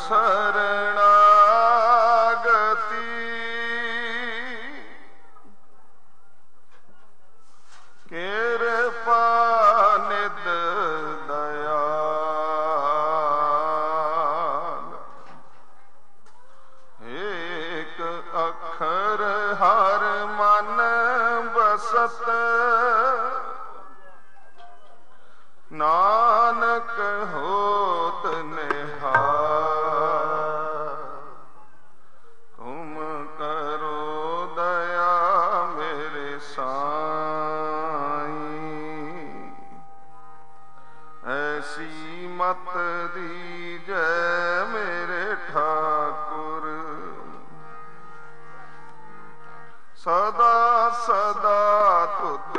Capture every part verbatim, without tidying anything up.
शरणागति कृपा निध दयाल एक अखर हर मन बसत नानक होत निहाल तुम करो दया मेरे साईं ऐसी मत दीजै मेरे ठाकुर सदा सदा तुध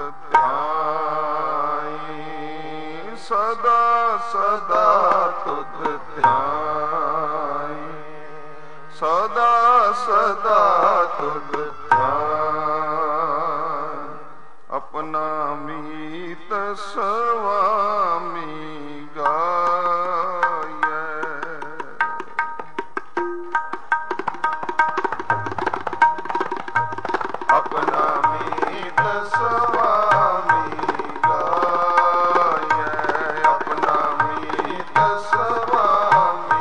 ध्याई सदा सदा तुध ध्याई सदा सदा तुध ध्याई अपना मीत स्वामी गाये अपना मीत स्वामी गाये अपना मीत स्वामी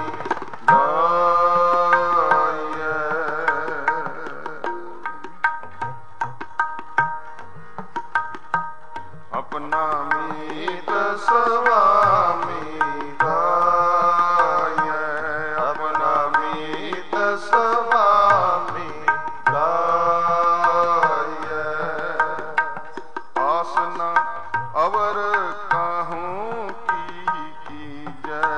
गाये अपना मीत स्वामी गाये अपना मीत स्वामी गाये आसना अवर काहूं की कीजै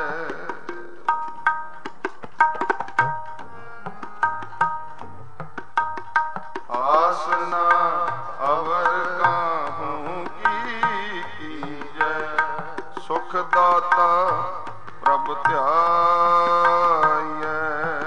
आसना अवर काहूं की कीजै सुख दाता प्रभ ध्यायै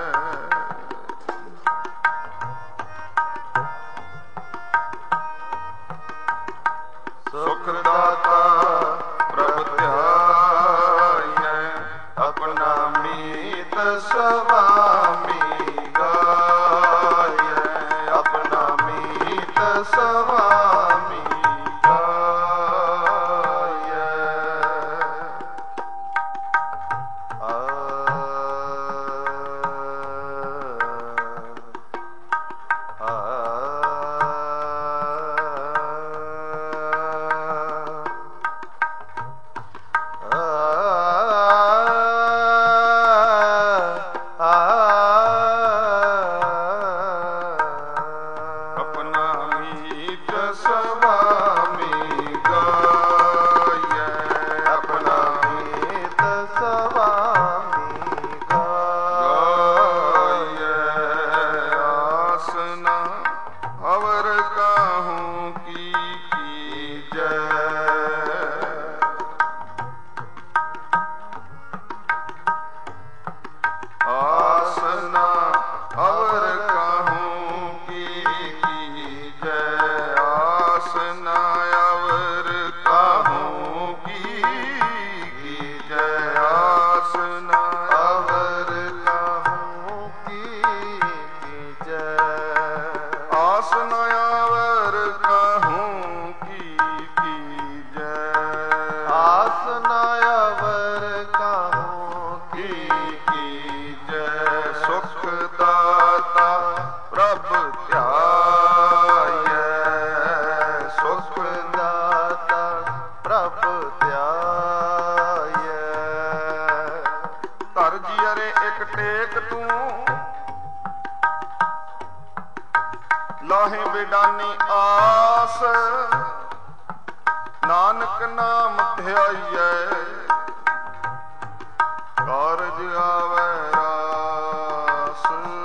सुख दाता प्रभ ध्यायै अपना मीत स्वामी गाये अपना मीत स्वामी गाये आ आ अपना मीत स्वामी गाये अपना मीत स्वामी गाये आसना अवर काहूं की कीजै आसना अवर काहूं की कीजै आसना अवर काहूं की कीजै आसना अवर काहूं की कीजै आसना अवर काहूं की कीजै आसना अवर काहूं की कीजै सुख दाता प्रभ ध्यायै सुख दाता प्रभ ध्यायै धर जियरे एक टेक तू लाहे बिडानी आस नानक नाम ध्याइयै कारज आवै रास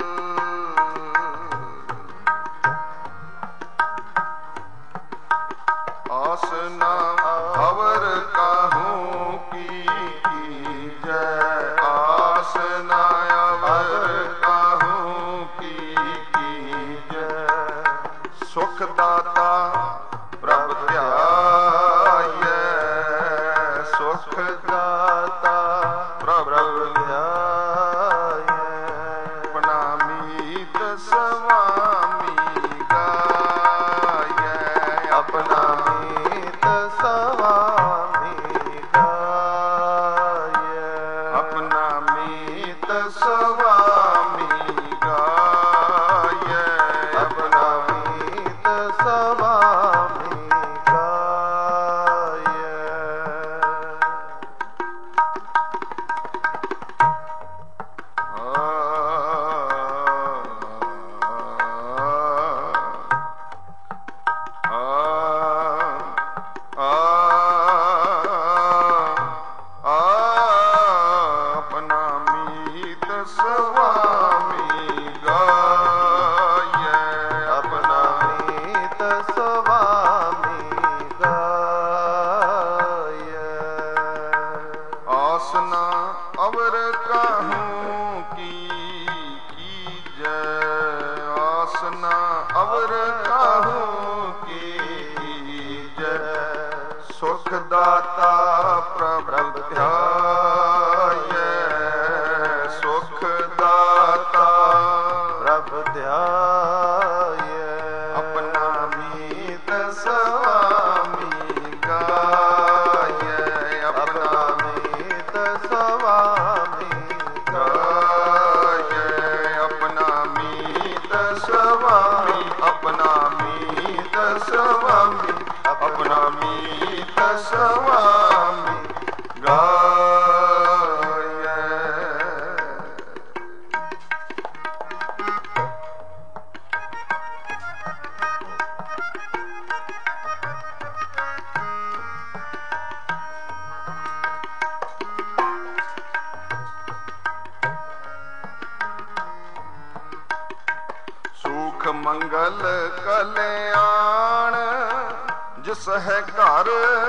आसना अवर काहूं की कीजै आसना अवर काहूं की कीजै सुख दाता प्रभ ध्यायै सुख दाता प्रभ ध्यायै स्वामी गाय, अपना मीत स्वामी गाय। अवर काहूं की कीजै, आसना अवर काहूं की कीजै, सुख दाता प्रभु ध्यायै, सुख दाता प्रभु ध्यायै, अपना मीत स्वामी गाय, अपना मीत स्वामी गाय, अपना मीत स्वामी, अपना मीत स्वामी, अपना मीत स्वामी गाय। सुख मंगल कल्याण जिस है घर,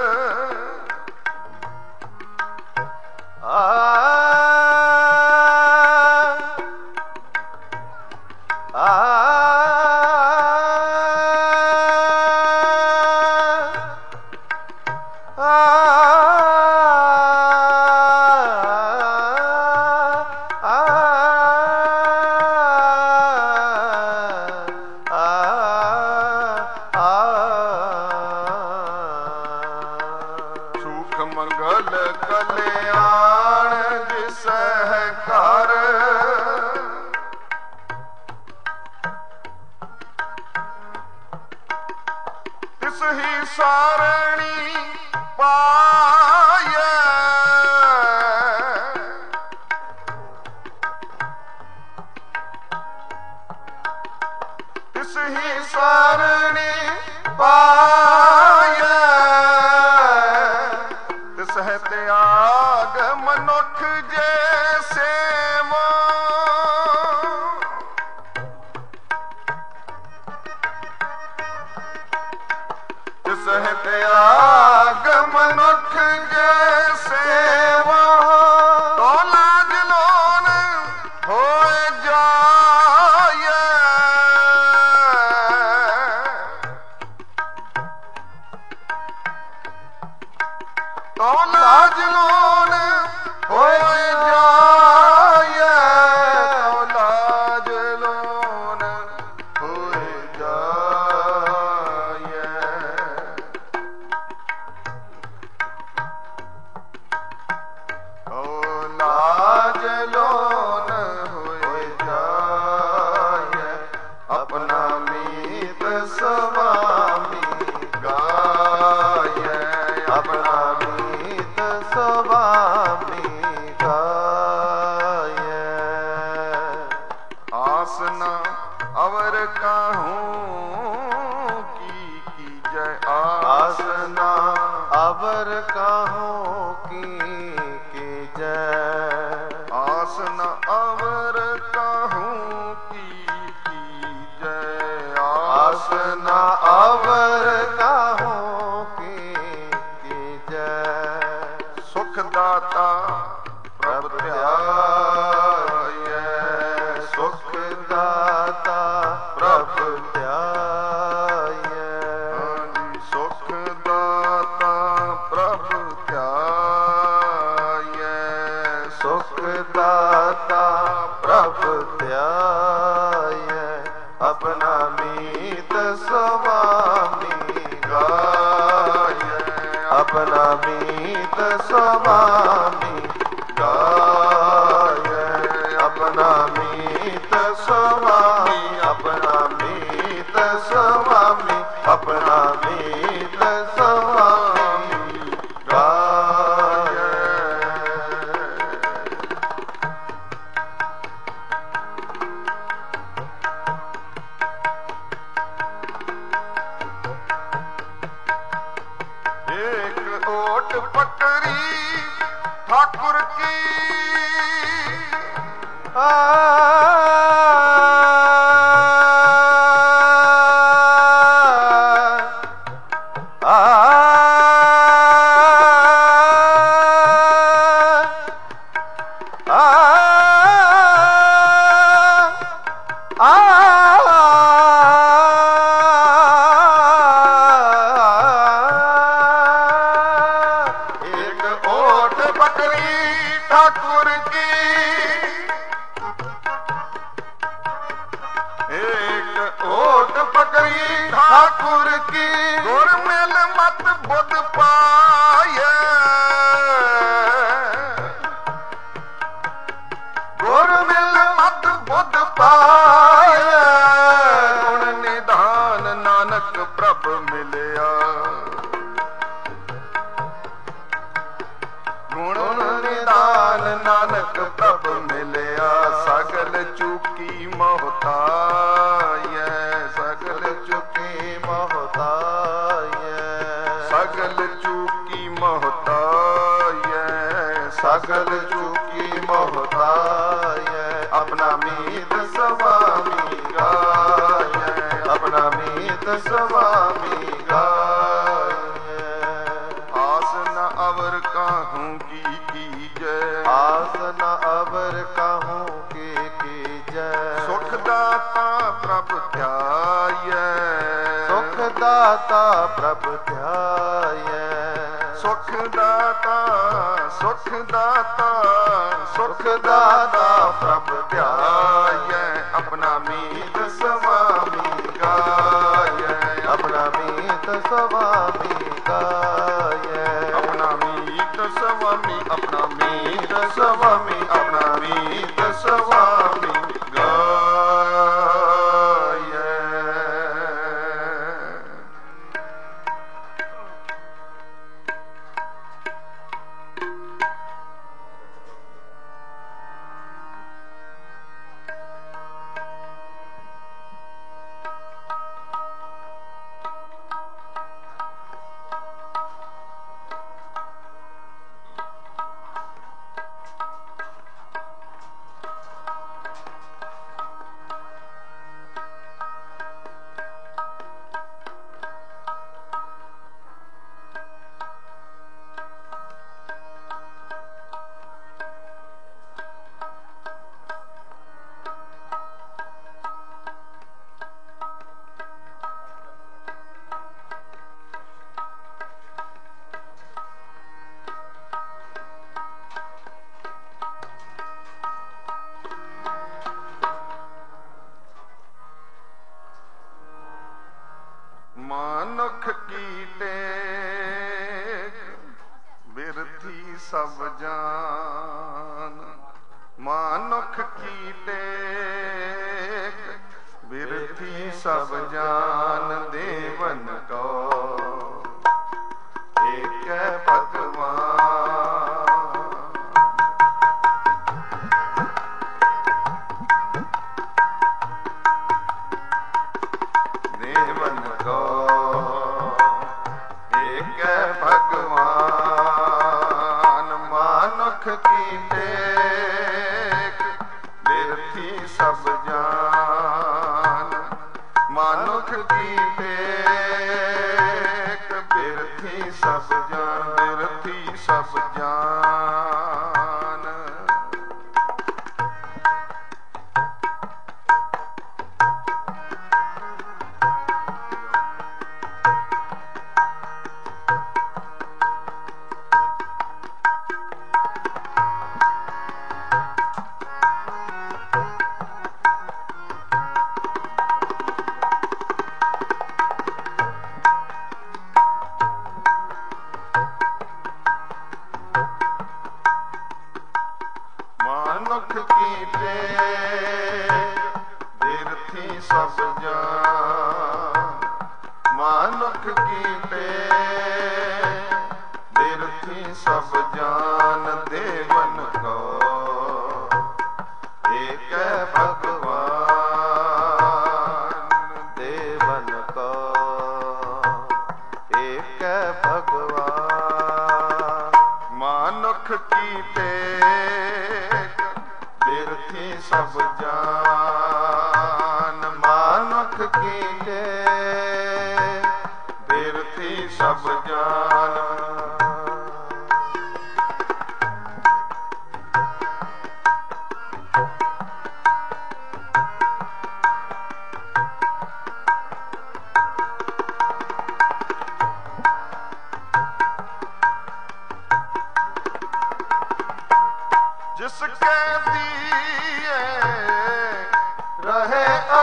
आ आ मंगल कल्याण जिस है घर, तिस ही सारणी पाए, तिस ही सारणी पाए, है त्याग मनुख जैसे वो, जिस है त्याग मनुख जैसे वो, तो लाज लोन हो जाए, तो लाज लोन हो जाए, तो लाज लोन हो जाए, तो लाज लोन हो जाए, अपना मीत स्वामी गाय, अपना स्वामी गाय। आसना अवर काहूं की कीजै, आसना अवर काहूं की कीजै, आसना अवर काहूं की कीजै, आसना अवर काहूं की कीजै, सुख दाता प्रभु ध्याय, सुख दाता प्रभु ध्याय, सुख दाता प्रभु ध्याय, सुख दाता प्रभु ध्याय, अपना मीत स्वामी गाय, अपना मीत स्वामी गाय, अपना ਆ ਆ ਇੱਕ ਓਟ ਬੱਕਰੀ ਠਾਕੁਰ ਕੀ, ਇੱਕ ਓਟ ਬੱਕਰੀ ਠਾਕੁਰ ਕੀ, ਗੁਰ ਮਿਲ ਮਤ ਬੁੱਧ ਪਾਏ, ਗੁਰ ਮਿਲ ਮਤ ਬੁੱਧ ਪਾਏ, ਗੁਣ ਨਿਧਾਨ ਨਾਨਕ ਪ੍ਰਭ ਮਿਲਿਆ, ਗੁਣ ਨਿਧਾਨ ਨਾਨਕ ਪ੍ਰਭ ਮਿਲਿਆ, ਸਗਲ ਚੁਕੀ ਮੋਹਤਾਇ, ਸਗਲ ਚੁਕੀ ਮੋਹਤਾਇ, ਸਗਲ ਚੁਕੀ ਮੋਹਤਾਇ, ਸਗਲ ਚੁਕੀ ਮੋਹਤਾਇ, ਆਪਣਾ ਮੀਤ ਸੁਆਮੀ ਗਾਇ, ਆਪਣਾ ਮੀਤ ਸੁਆਮੀ ਗਾਇ, ਆਸ ਨ ਅਵਰ ਕਾਹੂੰ ਕੀ ਕੀਜੈ, ਆਸ ਨ ਅਵਰ ਕਾਹੂੰ ਕੀ ਕੀਜੈ, ਸੁਖ ਦਾਤਾ ਪ੍ਰਭ ਧਿਆਇ, ਸੁਖ ਦਾਤਾ ਪ੍ਰਭ ਧਿਆਇ, ਸੁਖ ਦਾਤਾ ਸੁਖ ਦਾਤਾ ਸੁਖ ਦਾਤਾ ਪ੍ਰਭ ਧਿਆਇ, ਆਪਣਾ ਮੀਤ ਸੁਆਮੀ ਗਾਇ, ਆਪਣਾ ਮੀਤ ਸੁਆਮੀ ਗਾਇ, ਆਪਣਾ ਮੀਤ ਸੁਆਮੀ, ਆਪਣਾ ਮੀਤ ਸੁਆਮੀ, ਆਪਣਾ ਮੀਤ ਸੁਆਮੀ ਗਾਇ। ਮਾਨੁਖ ਕੀ ਟੇਕ ਬਿਰਥੀ ਸਭ ਜਾਨ, ਮਾਨੁਖ ਕੀ ਟੇਕ ਬਿਰਥੀ ਸਭ ਜਾਨ, ਦੇਵਨ ਕੋ ਏਕੈ ਭਗਵਾਨ, ਦੇਵਨ ਕੋ ਏਕੈ ਭਗਵਾਨ, ਮਾਨੁਖ ਕੀ ਟੇਕ ਬਿਰਥੀ ਸਭ ਜਾਨ, ਮਾਨੁਖ ਕੀ ਟੇਕ ਬਿਰਥੀ ਸਭ ਜਾਨ, ਬਿਰਥੀ ਸਭ ਜਾਨ, ਮਾਨੁਖ ਕੀ ਟੇਕ ਬਿਰਥੀ ਸਭ ਜਾਨ, ਮਾਨੁਖ ਕੀ ਟੇਕ ਬਿਰਥੀ ਸਭ ਜਾਨ, ਦੇਵਨ ਕੋ ਏਕੈ ਭਗਵਾਨ, ਦੇਵਨ ਕੋ ਏਕੈ ਭਗਵਾਨ, ਮਾਨੁਖ ਕੀ ਟੇਕ ਬਿਰਥੀ ਸਭ ਜਾਨ, ਮਾਨੁਖ ਕੀ ਟੇਕ ਬਿਰਥੀ ਸਭ ਜਾਨ, जिसके दिए रहे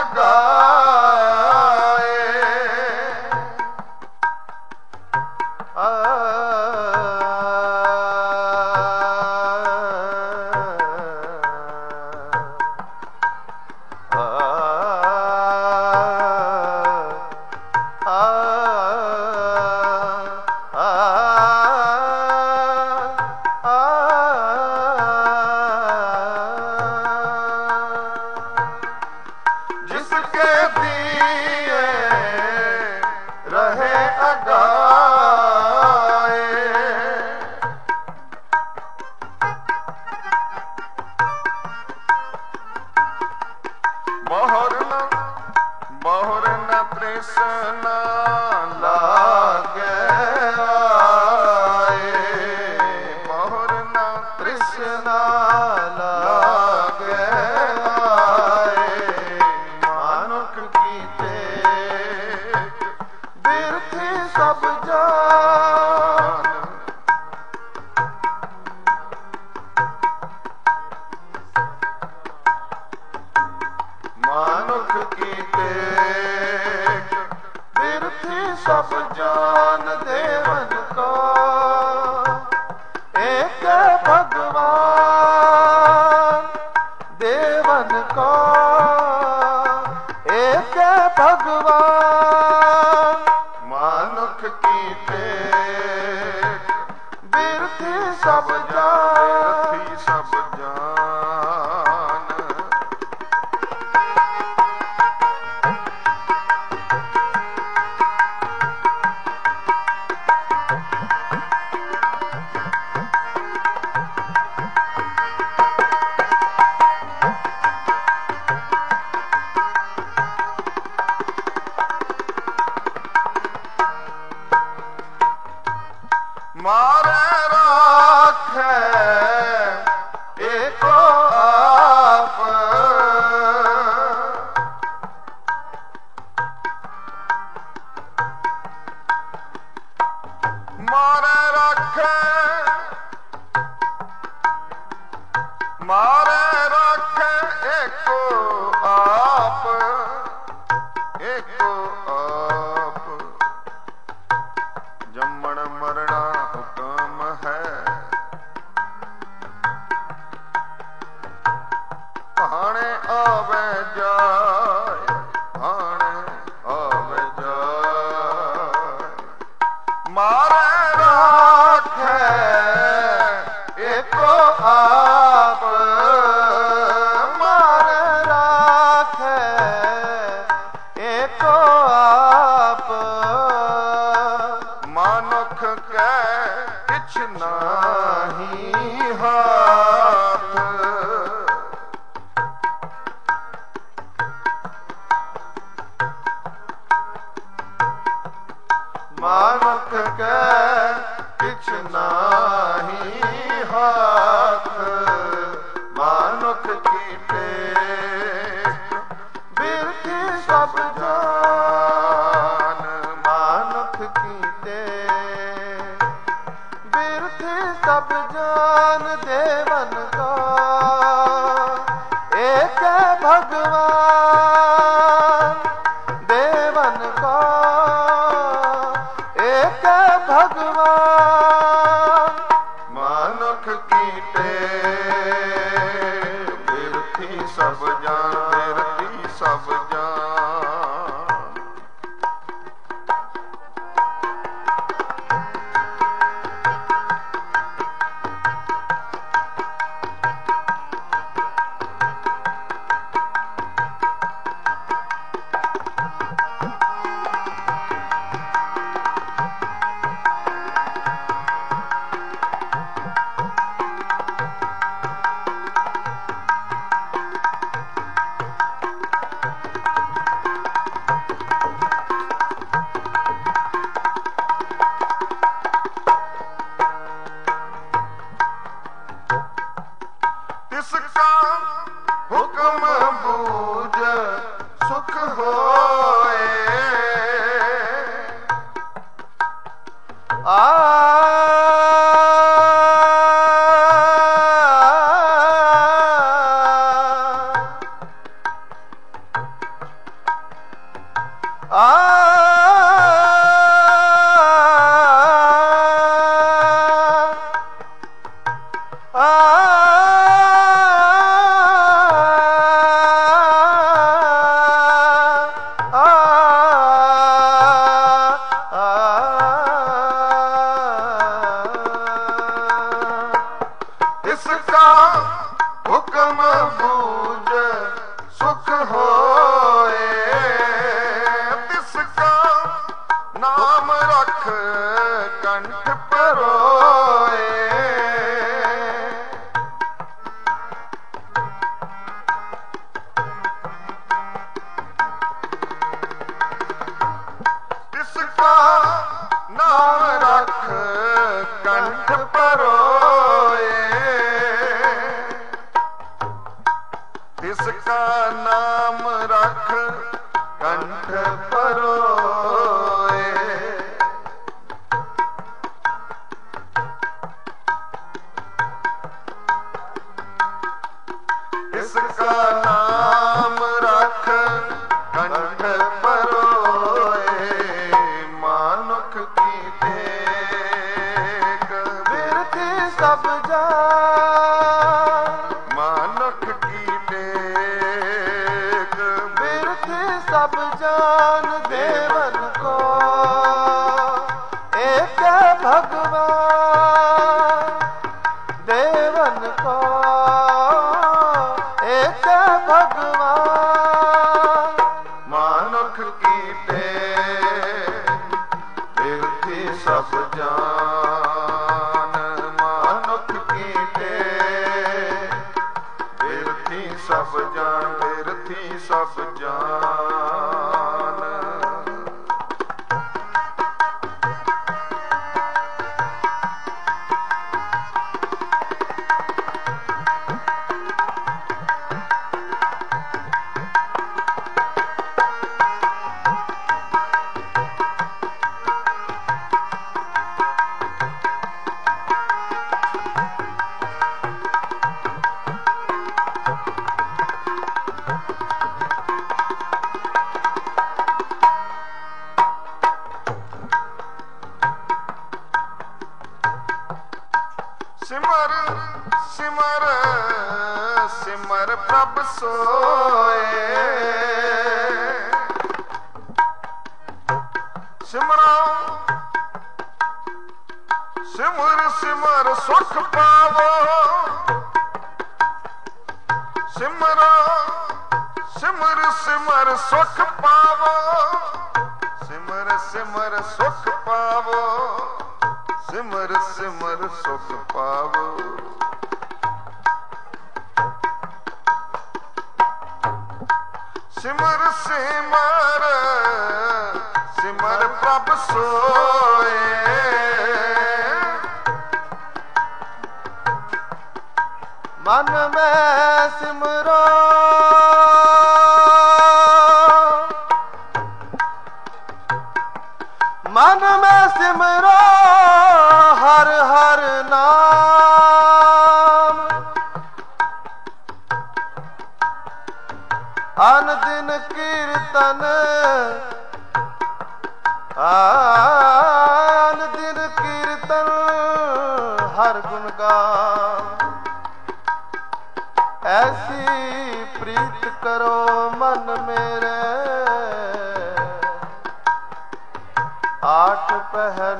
अगाए, आ, जिसके दिए रहे अगाए, मोहर न मोहर न तृष्णा लागे आए, मोहर न तृष्णा लागे आए, मानुख की टेक बिरथी सब जान, मानुख की टेक बिरथी सब जान, देवन को एक भगवान, देवन को एक भगवान, मानुख की टेक बिरथी सब जान, बिरथी सब जान। मारे राखे एको आप, मारे राखे मारे राखे एको आप, एको आप, जम्मण मरना हुक्म है, हाणे आवे जाए, हाणे आवे जाए, मारे राखे एको आप, मारे राखे एको आप, मानुख के किछ नाही हाथ, मानुख के किछ नाही हाथ, मानुख की टेक बिरथी सब जान, मानुख की टेक बिरथी सब जान, देवन को एक भगवान, देवन को एक भगवान, मानुख की टेक बिरथी सब जान, बिरथी सब जान। आ इसका हुक्म बूझ सुख होए, तिसका नाम रख कंठ परोए। तिसका नाम रख कंठ परोए, तिसका नाम रख कंठ परोए। तिसका नाम रख कंठ परोए। मानुख की टेक बिरथी सब जान, मानुख की टेक बिरथी सब जान। देवन को एक भगवान, देवन को एक भगवान। मानुख की टेक बिरथी सब जान, मानुख की टेक बिरथी सब जान, बिरथी सब जान। सिमर सिमर सिमर प्रभ सोए, सिमरो सिमर सिमर सुख पावो, सिमरो सिमर सिमर सुख पावो, सिमर सिमर सुख पावो, सिमर सिमर सुख पावो। सिमर सिमर सिमर प्रभ सोए, मन में सिमरो मन में सिमरो हर हर नाम। अन दिन कीर्तन अन दिन कीर्तन हर गुण गान। ऐसी प्रीत करो मन मेरे, आठ पहर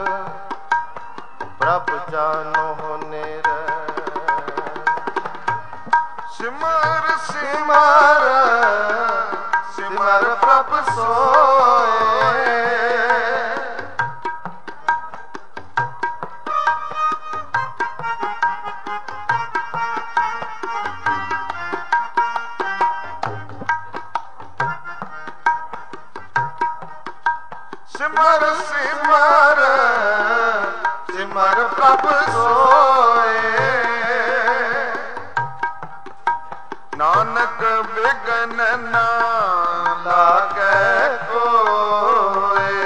प्रभ जानो नेर। सिमर सिमर सिमर प्रभ सोए, सिमर सिमर सिमर प्रभ सोए। नानक बिगन ना लागे कोय,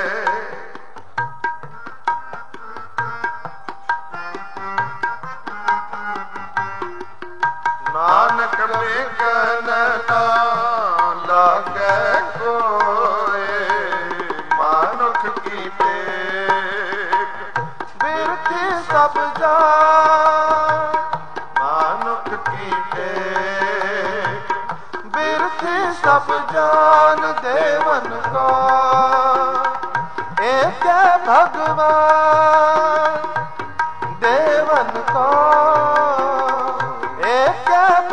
नानक बिगन ना लागे कोय। मानुख की टेक बिरथी सब जान, सब जान देवन को, एक भगवान देवन को, एक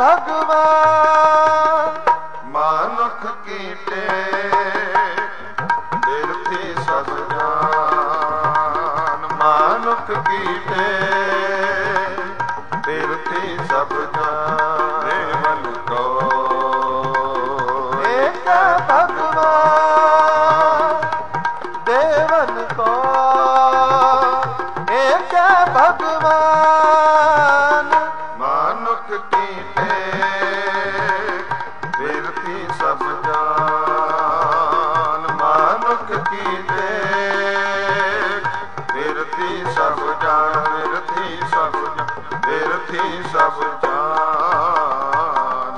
भगवान। मानुख कीटे बिरथी सब जान, मानुख कीटे बिरथी सब जान देवन को, एक भगवान देवन को, एक भगवान। मानुख कीटे बिरथी सब जान, मानुख कीटे बिरथी सब जान, बिरथी सब जान, बिरथी सब जान।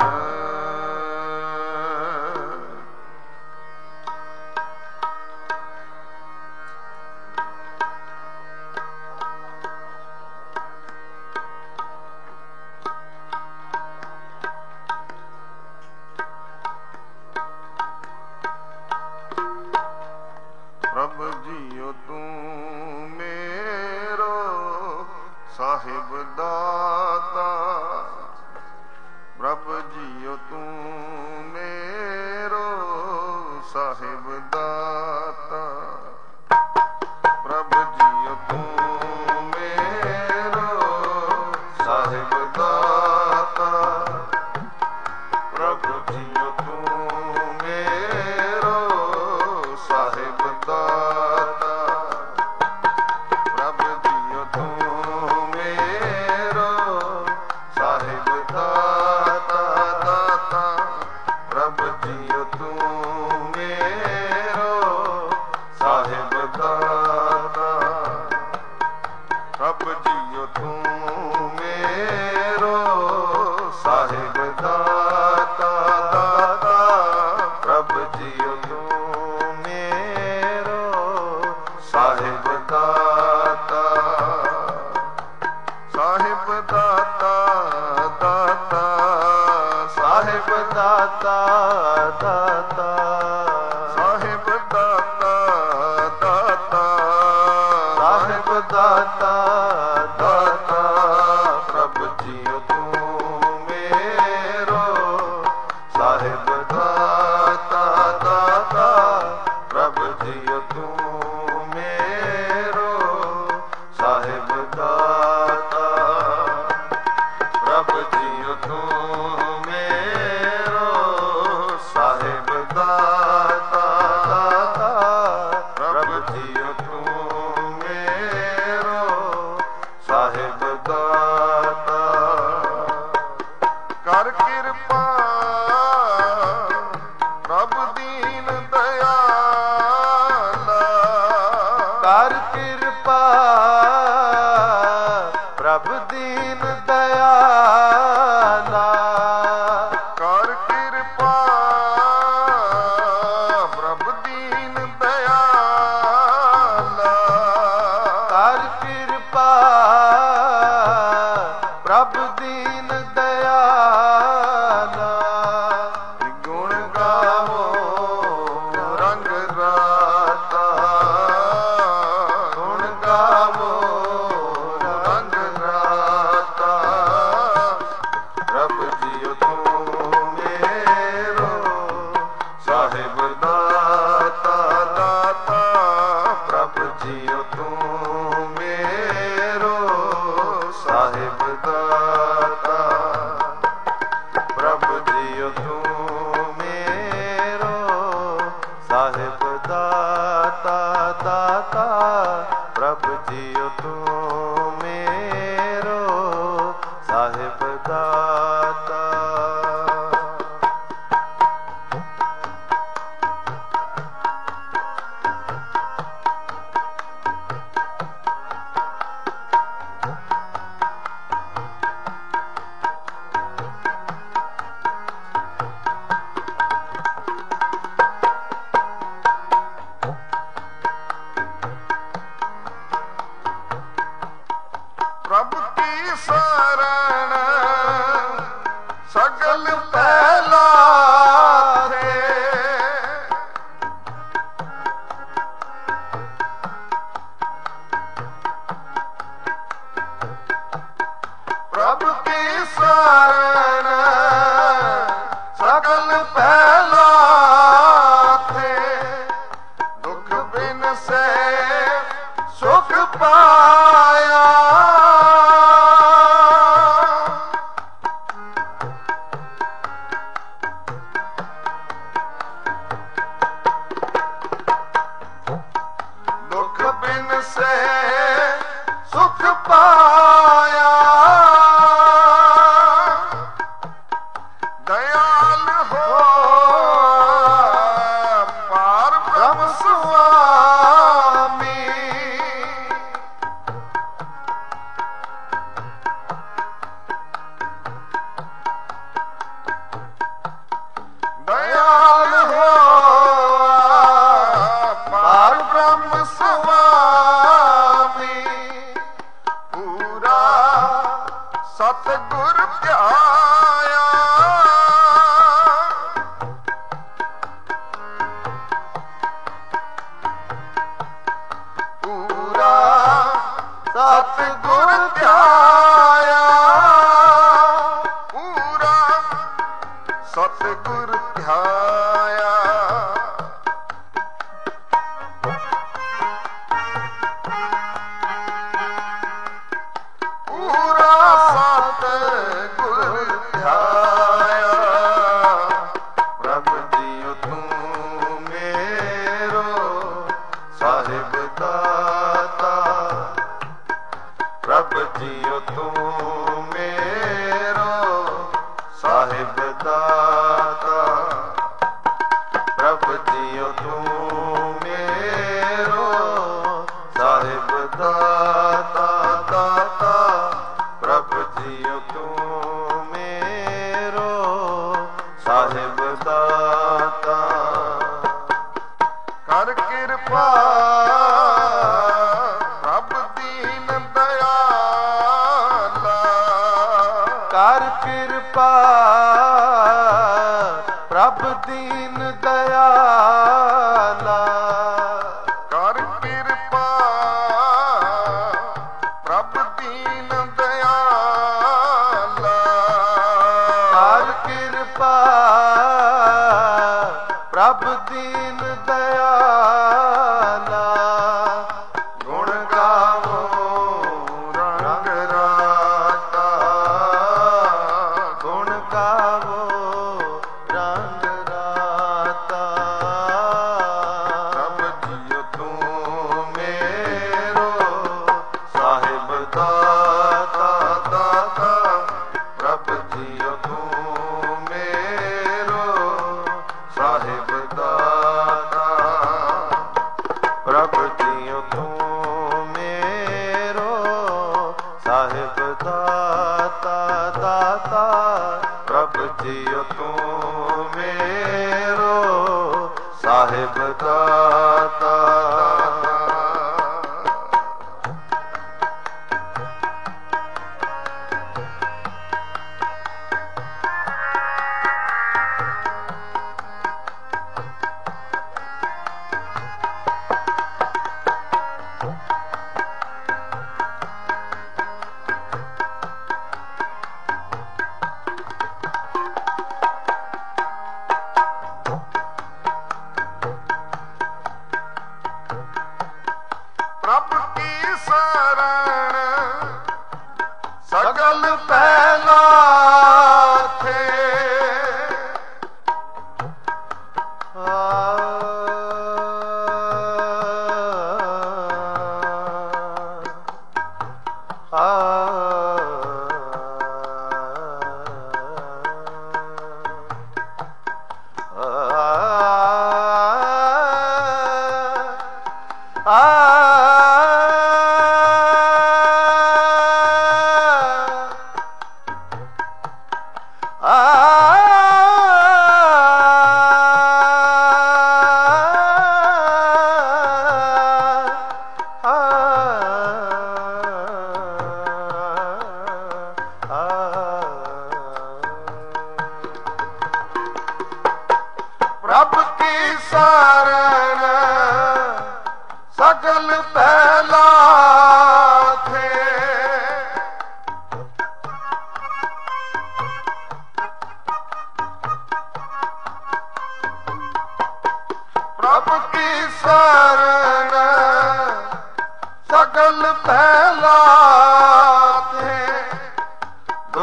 प्रभु जीओ तू मेरो साहिब दाता, प्रभु जीओ तू मेरो साहिब दाता, प्रभु जीओ तू मेरो साहिब दाता, प्रभु जीओ तू मेरो साहिब दाता, प्रभु जीओ तू मेरो साहिब दाता, दाता, प्रभु जीओ तू मेरो साहिब दाता, प्रभु जीओ तू मेरो साहिब दाता, दाता, प्रभु जीओ तू मेरो साहिब दाता, साहिब दाता, दाता, साहिब दाता, दाता, साहिब दाता, दाता, साहिब दाता, दाता, प्रभु जीओ तू मेरो साहिब दाता, दाता, प्रभु जीओ तू मेरो साहिब दाता, प्रभु जीओ तू मेरो साहिब दाता, दाता, प्रभु जीओ तू मेरो साहिब दाता। कर किरपा प्रभु दीन दयाला, कर किरपा प्रभु दीन दयाला, कर किरपा प्रभु दीन दयाला, कर किरपा प्रभु दीन दयाला। गुण गावो रंग राता, गुण गावो रंग राता, प्रभु जीओ तू मेरो साहिब दाता, दाता, प्रभु जीओ तू मेरो साहिब दाता, प्रभु जीओ तू मेरो साहिब दाता, दाता, प्रभु जीओ तू मेरो साहिब दाता। प्रभु की शरण सगल पहला थे, ਪ੍ਰਭ ਕੀ ਸਰਣ ਸਗਲ ਪਹਿਲਾ ਥੇ, ਦੁਖ ਬਿਨ ਸੇ ਸੁਖ ਪਾਇਆ। ਦੁਖ ਬਿਨ ਸੇ ਸੁਖ ਪਾਇਆ। ਦਇਆਲ ਹੋ ਪਾਰ ਬ੍ਰਹਮ ਸੁਆਮੀ, ਦਇਆਲ ਹੋ ਪਾਰ ਬ੍ਰਹਮ ਸੁਆਮੀ, ਪੂਰਾ ਸਤਿਗੁਰ ਧਿਆਇਆ। ਪੂਰਾ ਸਤਿਗੁਰ ਧਿਆਇਆ। ਪੂਰਾ ਸਤਿਗੁਰ ਧਿਆਇਆ। ਪੂਰਾ ਸਤਿਗੁਰ ਧਿਆਇਆ। ਪ੍ਰਭ ਜੀਓ ਤੂੰ ਮੇਰੋ ਸਾਹਿਬ ਦਾਤਾ, ਪ੍ਰਭ ਜੀਓ ਤੂੰ ਮੇਰੋ ਸਾਹਿਬ ਦਾਤਾ, ਪ੍ਰਭ ਜੀਓ ਤੂੰ ਮੇਰੋ ਸਾਹਿਬ ਦਾਤਾ, ਦਾਤਾ ਪ੍ਰਭ ਜੀਓ ਤੂੰ ਮੇਰੋ ਸਾਹਿਬ ਦਾਤਾ। ਕਰ ਕਿਰਪਾ ਪ੍ਰਭ ਦੀਨ ਦਇਆਲਾ, ਕਰ ਕਿਰਪਾ ਪ੍ਰਭ ਦੀਨ ਦਇਆਲਾ। ਕਰ ਕਿਰਪਾ ਪ੍ਰਭ ਦੀਨ ਦਇਆਲਾ। ਕਰ ਕਿਰਪਾ ਪ੍ਰਭ ਦੀਨ ਦਇਆਲਾ। ਗੁਣ ਗਾਵੋ ਰੰਗ ਰਾਤਾ, ਗੁਣ ਗਾਵੋ ਰੰਗ ਰਾਤਾ। ਪ੍ਰਭ ਜੀਓ ਤੂੰ ਮੇਰੋ ਸਾਹਿਬ ਦਾਤਾ, ਦਾਤਾ ਪ੍ਰਭ ਜੀਓ ਤੂੰ ਮੇਰੋ ਸਾਹਿਬ ਦਾਤਾ, ਪ੍ਰਭ ਜੀਓ ਤੂੰ ਮੇਰੋ ਸਾਹਿਬ ਦਾਤਾ, ਦਾਤਾ ਪ੍ਰਭ ਜੀਓ ਤੂੰ ਮੇਰੋ ਸਾਹਿਬ ਦਾਤਾ। ਪ੍ਰਭ ਕੀ ਸਰਣ ਸਗਲ ਪਹਿਲਾ ਥੇ, ਪ੍ਰਭ ਕੀ ਸਰਣ ਸਗਲ ਪਹਿਲਾ ਥੇ,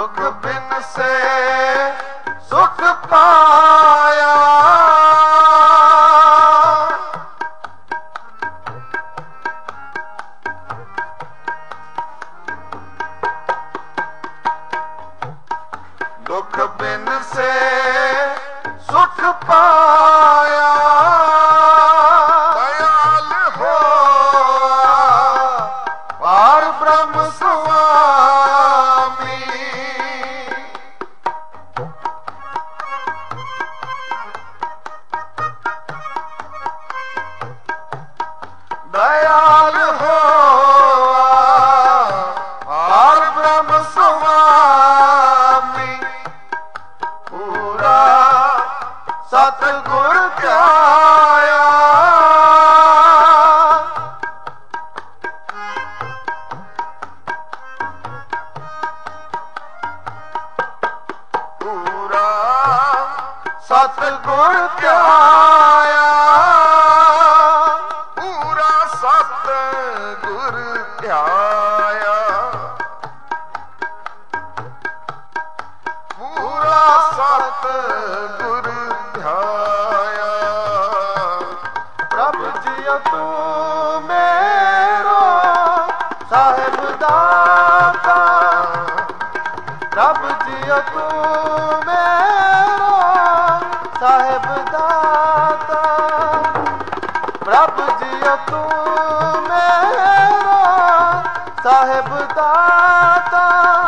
ਦੁਖ ਬਿਨ ਸੇ ਸੁਖ ਪਾਇਆ। ਦੁਖ ਬਿਨ ਸੇ ਸੁਖ ਪਾਇਆ। ਦਇਆਲ ਹੋਆ ਪਾਰ ਬ੍ਰਹਮ ਸੁਆਮੀ। ਦਇਆਲ ਹੋਆ ਪਾਰ ਬ੍ਰਹਮ ਸੁਆਮੀ। ਪੂਰਾ ਸਤਿਗੁਰ ਧਿਆਇਆ। ਪੂਰਾ ਸਤਿਗੁਰ ਧਿਆਇਆ। ਪੂਰਾ ਸਤਿਗੁਰ ਧਿਆਇਆ। ਪੂਰਾ ਸਤਿਗੁਰ ਧਿਆਇਆ। ਪ੍ਰਭ ਜੀਓ ਤੂੰ ਮੇਰੋ ਸਾਹਿਬ ਦਾਤਾ। ਪ੍ਰਭ ਜੀਓ ਤੂੰ ਮੇਰੋ ਸਾਹਿਬ ਦਾਤਾ। ਪ੍ਰਭ ਜੀਓ ਤੂੰ ਮੇਰੋ ਸਾਹਿਬ ਦਾਤਾ।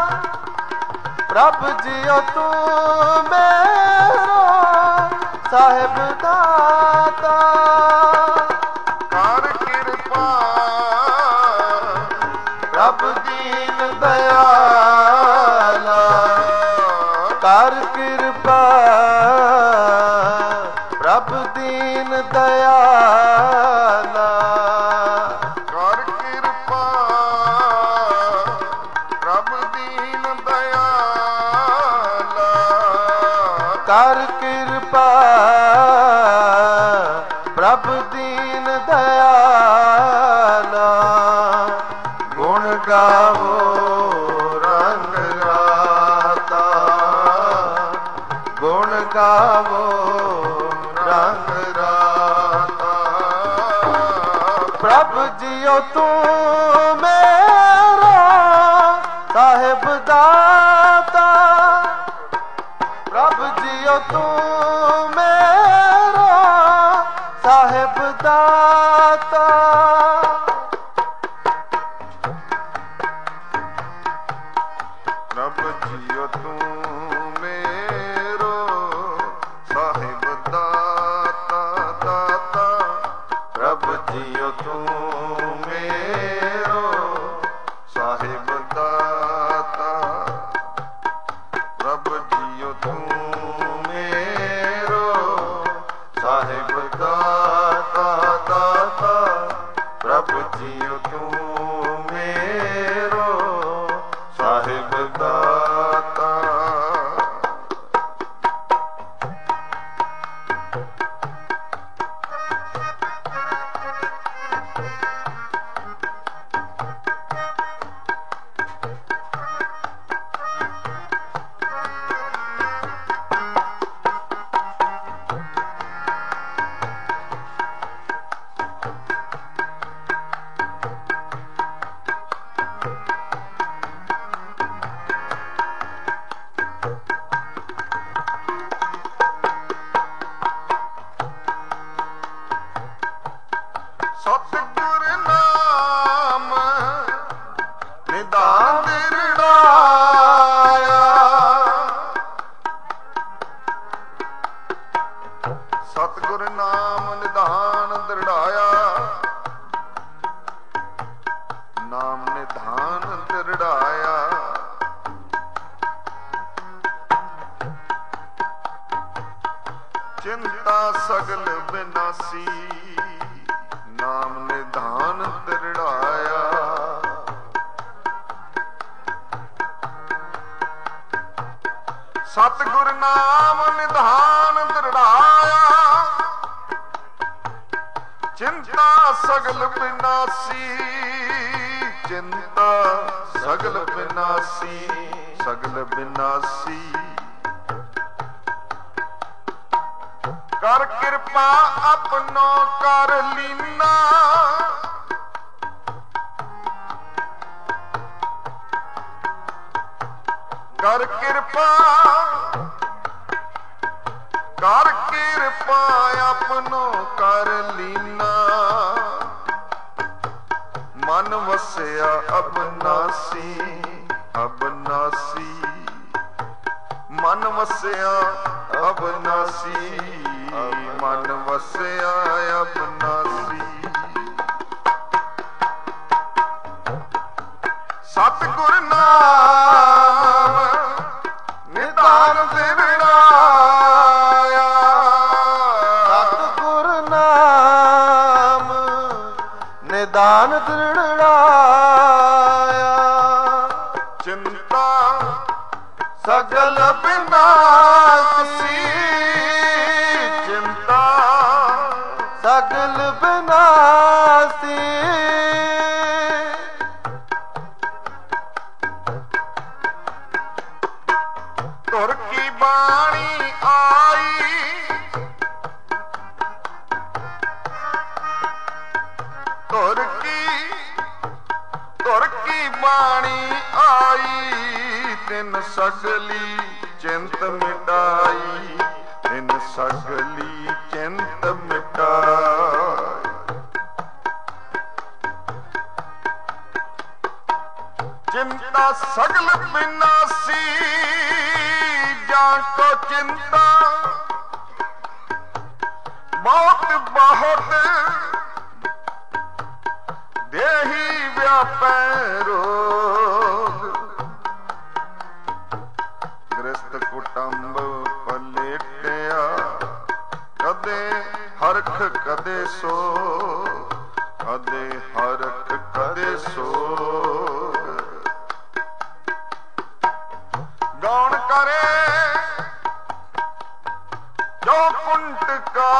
ਪ੍ਰਭ ਜੀਓ ਤੂੰ ਮੇਰੋ ਸਾਹਿਬ ਦਾਤਾ। ਕਰ ਕਿਰਪਾ ਪ੍ਰਭ ਦੀਨ ਦਇਆਲਾ। ਕਰ ਕਿਰਪਾ ਪ੍ਰਭ ਦੀਨ ਦਇਆਲਾ। ਕਰ ਕਿਰਪਾ ਪ੍ਰਭ ਦੀਨ ਦਇਆਲਾ। ਕਰ ਕਿਰਪਾ ਪ੍ਰਭ ਦੀਨ ਦਇਆਲਾ। ਗੁਣ ਗਾਵੋ ਰੰਗ ਰਾਤਾ। ਗੁਣ ਗਾਵੋ ਰੰਗ ਰਾਤਾ। ਪ੍ਰਭ ਜੀਓ ਤੂੰ ਮੇਰਾ ਸਾਹਿਬ ਦਾਤਾ। ਪ੍ਰਭ ਜੀਓ ਤੂੰ ਮੇਰਾ ਸਾਹਿਬ ਦਾਤਾ। ਪ੍ਰਭ ਜੀਓ ਤੂੰ ਮੇਰੋ ਸਾਹਿਬ ਦਾਤਾ ਦਾਤਾ। ਪ੍ਰਭ ਜੀਓ ਤੂੰ ਮੇਰੋ ਸਾਹਿਬ ਦਾਤਾ। ਪ੍ਰਭ ਜੀਓ ਤੂੰ ਮੇਰੋ ਸਾਹਿਬ ਦਾਤਾ ਦਾਤਾ। ਪ੍ਰਭ ਜੀਓ ਤੂੰ ਮੇਰੋ ਸਾਹਿਬ ਦਾਤਾ। ਸਤਿਗੁਰ ਨਾਮ ਨਿਦਾਨ ਦਿਰੜਾਇਆ। ਸਤਿਗੁਰ ਨਾਮ ਨਿਧਾਨ ਦਿਰੜਾਇਆ। ਨਾਮ ਨਿਧਾਨ ਦਿਰੜਾਇਆ। ਚਿੰਤਾ ਸਗਲ ਬਿਨਾਸੀ। ਨਾਮ ਨਿਧਾਨ ਦਿਰੜਾਇਆ। ਸਤਿਗੁਰ ਨਾਮ ਨਿਧਾਨ ਦਿਰੜਾਇਆ। ਚਿੰਤਾ ਸਗਲ ਬਿਨਾਸੀ। ਚਿੰਤਾ ਸਗਲ ਬਿਨਾਸੀ। ਸਗਲ ਬਿਨਾਸੀ। ਕਰ ਕਿਰਪਾ ਆਪਣੋ ਕਰ ਲੀਨਾ, ਕਰ ਕਿਰਪਾ ਕਰ ਕਿਰਪਾ ਆਪਣੋ ਕਰ ਲੀਨਾ। ਮਨ ਵਸਿਆ ਅਬਨਾਸੀ ਅਬਨਾਸੀ, ਮਨ ਵਸਿਆ ਅਬਨਾਸੀ, ਮਨ ਵਸਿਆ ਅਬਨਾਸੀ। ਸਤਿਗੁਰ ਨਾਮ ਨਿਧਾਨ ਦਿਵੜਾਇਆ, ਸਤਿਗੁਰ ਨਾਮ ਨਿਧਾਨ ਦਿਵੜਾਇਆ। ਚਿੰਤਾ ਸਗਲ ਬਿਨਾਸੀ, ਚਿੰਤਾ ਸਗਲ ਬਿਨਾਸੀ। ਧੁਰ ਕੀ ਬਾਣੀ ਆਈ, ਧੁਰ ਕੀ ਧੁਰ ਕੀ ਬਾਣੀ ਆਈ। ਤਿਨ ਸਗਲੀ ਚਿੰਤ ਮਿਟਾਈ, ਤਿਨ ਸਗਲੀ ਚਿੰਤ ਮਿਟਾਈ। ਚਿੰਤਾ ਸਗਲ ਬਿਨਾਸੀ, ਜਾਂ ਕੋ ਚਿੰਤਾ ਬਹੁਤ ਬਹੁਤ ਦੇਹੀ ਵਿਆਪੈ ਰੋਗ। ਗ੍ਰਸਤ ਕੁਟੰਬ ਪਲੇਟਿਆ, ਕਦੇ ਹਰਖ ਕਦੇ ਸੋ, ਕਦੇ ਹਰਖ ਕਦੇ ਸੋ। ਗੌਣ ਕਰੇ ਜੋ ਕੁੰਟਕਾ,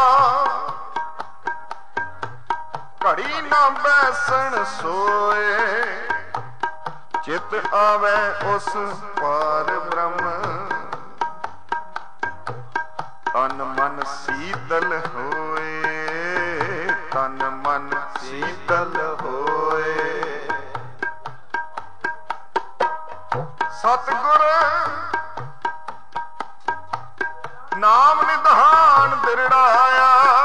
ਘੜੀ ਨਾ ਬੈਸਣ ਸੋਏ। ਚਿਤ ਆਵੇ ਉਸ ਪਾਰ ਬ੍ਰਹਮ, ਤਨ ਮਨ ਸੀਤਲ ਹੋਏ, ਤਨ ਮਨ ਸੀਤਲ ਹੋਏ। ਸਤਿਗੁਰ ਨਾਮ ਨਿਧਾਨ ਦਿਰੜਾਇਆ,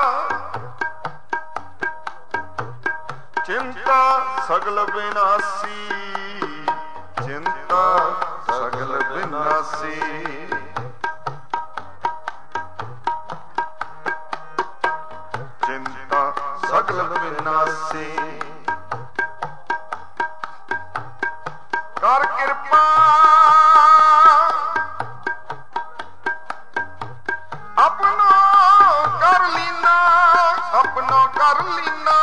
ਚਿੰਤਾ ਸਗਲ ਬਿਨਾਸੀ, ਚਿੰਤਾ ਸਗਲ ਬਿਨਾਸੀ। ਚਿੰਤਾ ਸਗਲ ਬਿਨਾਸੀ। ਕਰ ਕਿਰਪਾ ਆਪਣੋ ਕਰ ਲੀਨਾ, ਆਪਣੋ ਕਰ ਲੀਨਾ।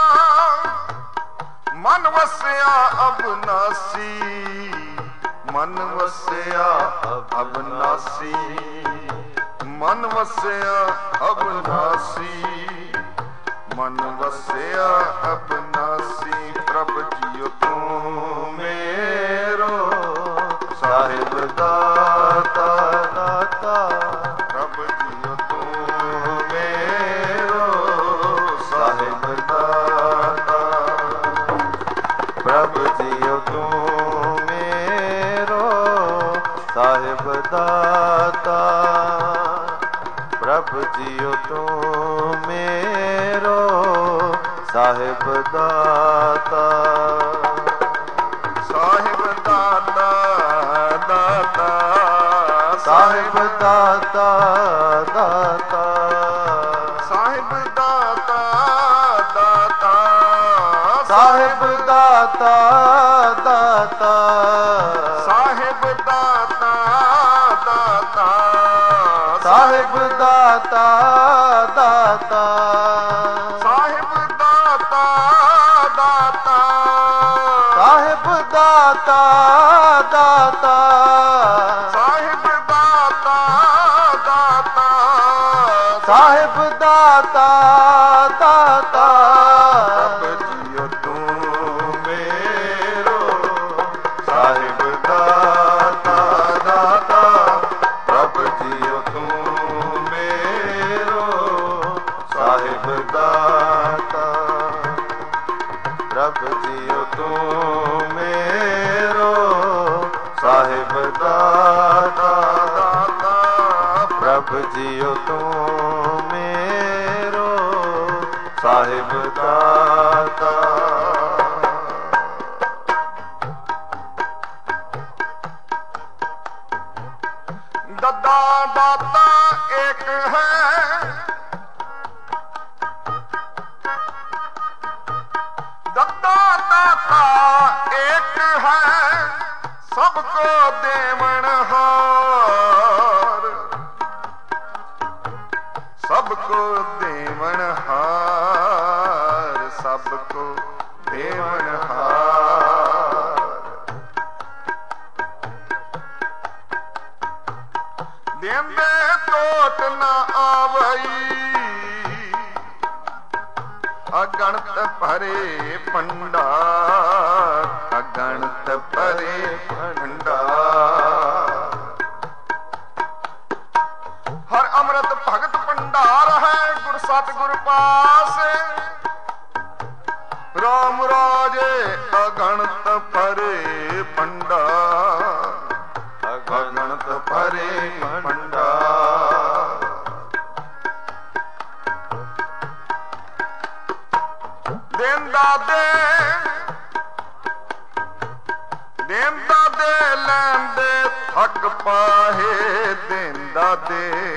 ਮਨ ਵਸਿਆ ਅਬਨਾਸੀ, ਮਨ ਵਸਿਆ ਅਬਨਾਸੀ, ਮਨ ਵਸਿਆ ਅਬਨਾਸੀ, ਮਨ ਵਸਿਆ ਅਬਨਾਸੀ। ਪ੍ਰਭ ਜੀਓ ਤੂੰ ਮੇਰੋ ਸਾਹਿਬ ਦਾਤਾ ਦਾਤਾ, ਪ੍ਰਭ ਜੀਓ ਤੂੰ ਮੇਰੋ ਸਾਹਿਬ ਦਾਤਾ, ਪ੍ਰਭ ਜੀਓ ਤੂੰ ਮੇਰੋ ਸਾਹਿਬ ਦਾਤਾ, ਪ੍ਰਭ ਜੀਓ ਤੂੰ ਮੇਰੋ ਸਾਹਿਬ ਦਾਤਾ। ਸਾਹਿਬ ਦਾਤਾ ਦਾਤਾ, ਸਾਹਿਬ ਦਾਤਾ ਦਾਤਾ, ਸਾਹਿਬ ਦਾਤਾ ਦਾਤਾ, ਸਾਹਿਬ ਦਾਤਾ ਦਾਤਾ, ਸਾਹਿਬ ਦਾਤਾ ਦਾਤਾ, ਸਾਹਿਬ ਦਾਤਾ ਦਾਤਾ, ਸਾਹਿਬ ਦਾਤਾ ਦਾਤਾ, ਸਾਹਿਬ ਦਾਤਾ ਦਾਤਾ, ਸਾਹਿਬ ਦਾਤਾ ਦਾਤਾ, ਸਾਹਿਬ ਦਾਤਾ ਦਾਤਾ। ਪ੍ਰਭ ਜੀਓ ਤੂੰ ਮੇਰੋ ਸਾਹਿਬ ਦਾਤਾ ਪ੍ਰਭ ਜੀਓ ਤੂੰ ਮੇਰੋ ਸਾਹਿਬ ਦਾਤਾ। ਦੱਦਾ ਦਾਤਾ ਇੱਕ ਹੈ, ਦੱਦਾ ਦਾਤਾ ਇੱਕ ਹੈ, ਸਭ ਕੋ ਦੇਵਨ ਹਾਰ, ਸਭ ਕੋ ਦੇਵਨ ਹਾਰ, ਸਭ ਕੋ ਦੇਵਨ ਹਾਰ। ਦੇਂਦੇ ਟੋਟ ਨਾ ਆਵਈ, ਅਗਣਤ ਭਰੇ ਭੰਡਾਰ, ਅਗਣਤ ਭਰੇ ਭੰਡਾਰ। ਹਰ ਅੰਮ੍ਰਿਤ ਭਗਤ ਭੰਡਾਰ ਹੈ, ਗੁਰ ਸਤਿਗੁਰ ਪਾਸ, ਰਾਮ ਰਾਜੇ ਅਗਣਤ ਭਰੇ ਭੰਡਾਰ, ਅਗਣਤ ਭਰੇ ਭੰਡਾਰ। ਦੇਂਦਾ ਦੇ, ਦੇਂਦਾ ਦੇ ਲੈਂਦੇ ਥੱਕ ਪਾਹੇ, ਦੇਂਦਾ ਦੇ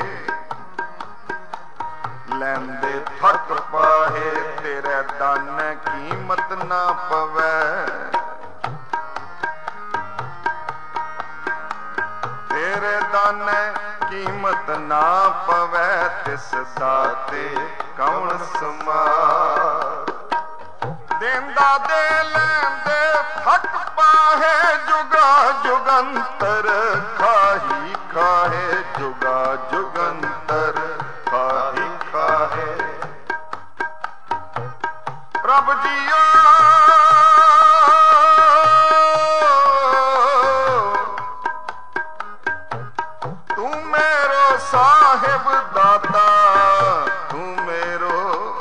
ਲੈਂਦੇ ਥੱਕ ਪਾਹੇ, ਤੇਰੇ ਦਾਨ ਕੀਮਤ ਨਾ ਪਵੈ, ਤੇਰੇ ਦਾਨ ਕੀਮਤ ਨਾ ਪਵੈ, ਤਿਸ ਦਾਤੇ ਕੌਣ ਸਮਾਰ। ਦੇਂਦਾ ਦੇ ਲੈਂਦੇ ਥੱਕ ਪਾਹੇ, ਜੁਗਾ ਜੁਗੰਤਰ ਖਾਹੀ ਖਾਹੇ, ਜੁਗਾ ਜੁਗੰਤਰ ਖਾਹੀ ਖਾਹੇ। ਪ੍ਰਭ ਜੀਓ ਤੂੰ ਮੇਰੋ ਸਾਹਿਬ ਦਾਤਾ, ਤੂੰ ਮੇਰੋ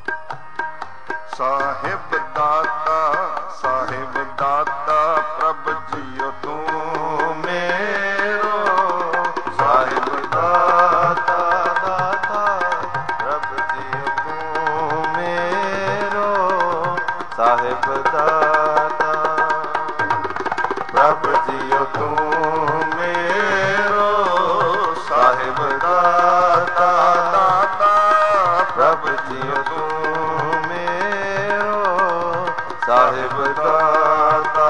ਸਾਹਿਬ ਦਾਤਾ, ਸਾਹਿਬ ਦਾਤਾ। ਪ੍ਰਭ ਜੀਓ ਤੂੰ ਮੇਰੋ ਸਾਹਿਬ ਦਾਤਾ, ਦਾਤਾ। ਪ੍ਰਭ ਜੀਓ ਤੂੰ ਮੇਰੋ ਸਾਹਿਬ ਦਾਤਾ, ਪ੍ਰਭ ਜੀਓ ਤੂੰ ਮੇਰੋ ਸਾਹਿਬ ਦਾਤਾ, ਦਾਤਾ। ਪ੍ਰਭ ਜੀਓ ਤੂੰ ਮੇਰੋ ਸਾਹਿਬ ਦਾਤਾ।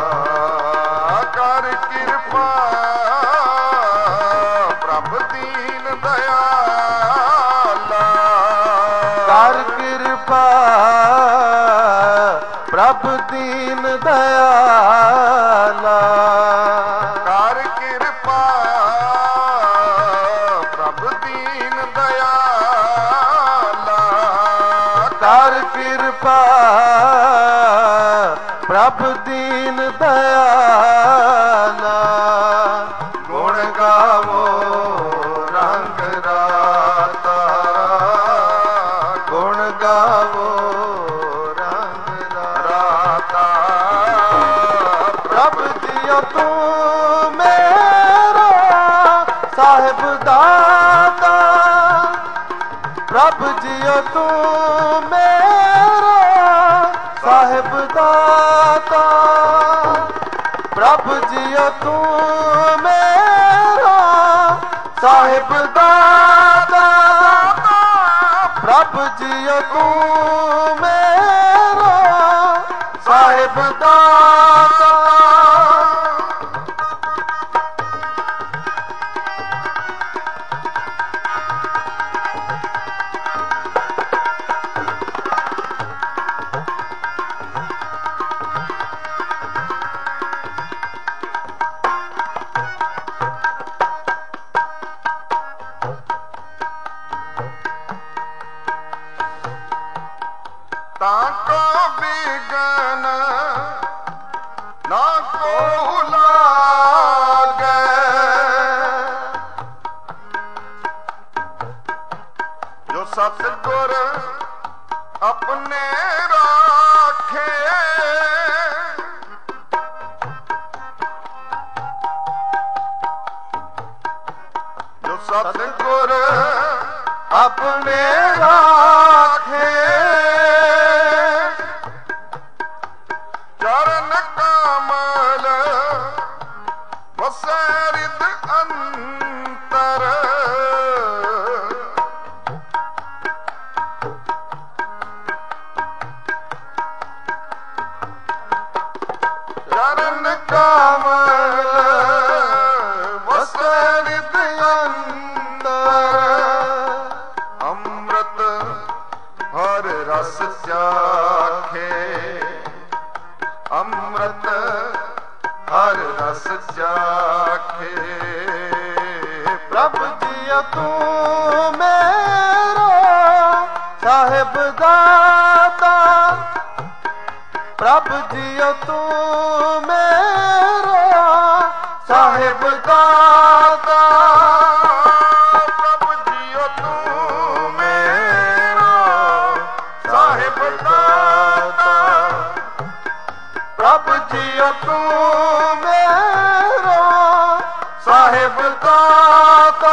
ਕਰ ਕਿਰਪਾ ਪ੍ਰਭ ਦੀਨ ਦਇਆਲਾ, ਕਰ ਕਿਰਪਾ ਪ੍ਰਭ ਦੀਨ ਦਇਆਲਾ, ਕਰ ਕਿਰਪਾ ਪ੍ਰਭ ਦੀਨ ਦਇਆਲਾ, ਕਰ ਕਿਰਪਾ ਪ੍ਰਭ ਦੀਨ ਦਇਆਲਾ। ਗੁਣ ਗਾਵੋ ਰੰਗ ਰਾਤਾ, ਗੁਣ ਗਾਵੋ ਰੰਗ ਰਾਤਾ। ਪ੍ਰਭ ਜੀਓ ਤੂੰ ਮੇਰਾ ਸਾਹਿਬ ਦਾਤਾ, ਪ੍ਰਭ ਜੀਓ ਤੂੰ ਮੇਰਾ ਸਾਹਿਬ ਦਾਤਾ, ਪ੍ਰਭ ਜੀਓ ਤੂੰ ਮੇਰਾ ਸਾਹਿਬ ਦਾਤਾ, ਪ੍ਰਭ ਜੀਓ ਤੂੰ ਮੇਰਾ ਸਾਹਿਬ ਦਾਤਾ। ਤਾਂ ਕੋ ਬਿਗਨ ਨਾ ਕੋ ਲਾਗੈ, ਜੋ ਸਤਿਗੁਰ ਆਪਣੇ ਰਾਖੇ, ਜੋ ਸਤਿਗੁਰ ਆਪਣੇ ਰਾਖੇ ਚਰਨ ਕਮਲ ਵਸੈ ਰਿਦ ਅੰਤਰ ਚਰਨ ਕਮਲ ਵਸੈ ਰਿਦ ਅੰਤਰ ਅੰਮ੍ਰਿਤ ਹਰ ਰਸ ਚਾਖੇ ਅੰਮ੍ਰਿਤ ਹਰ ਰਸ ਚਾਖੇ ਪ੍ਰਭ ਜੀਓ ਤੂੰ ਮੇਰਾ ਸਾਹਿਬ ਦਾਤਾ ਪ੍ਰਭ ਜੀਓ ਤੂੰ ਮੇਰਾ ਸਾਹਿਬ ਦਾਤਾ ਪ੍ਰਭ ਜੀਓ ਤੂੰ ਮੇਰਾ ਸਾਹਿਬ ਦਾਤਾ ਪ੍ਰਭ ਜੀਓ ਤੂੰ ਮੇਰਾ ਸਾਹਿਬ ਦਾਤਾ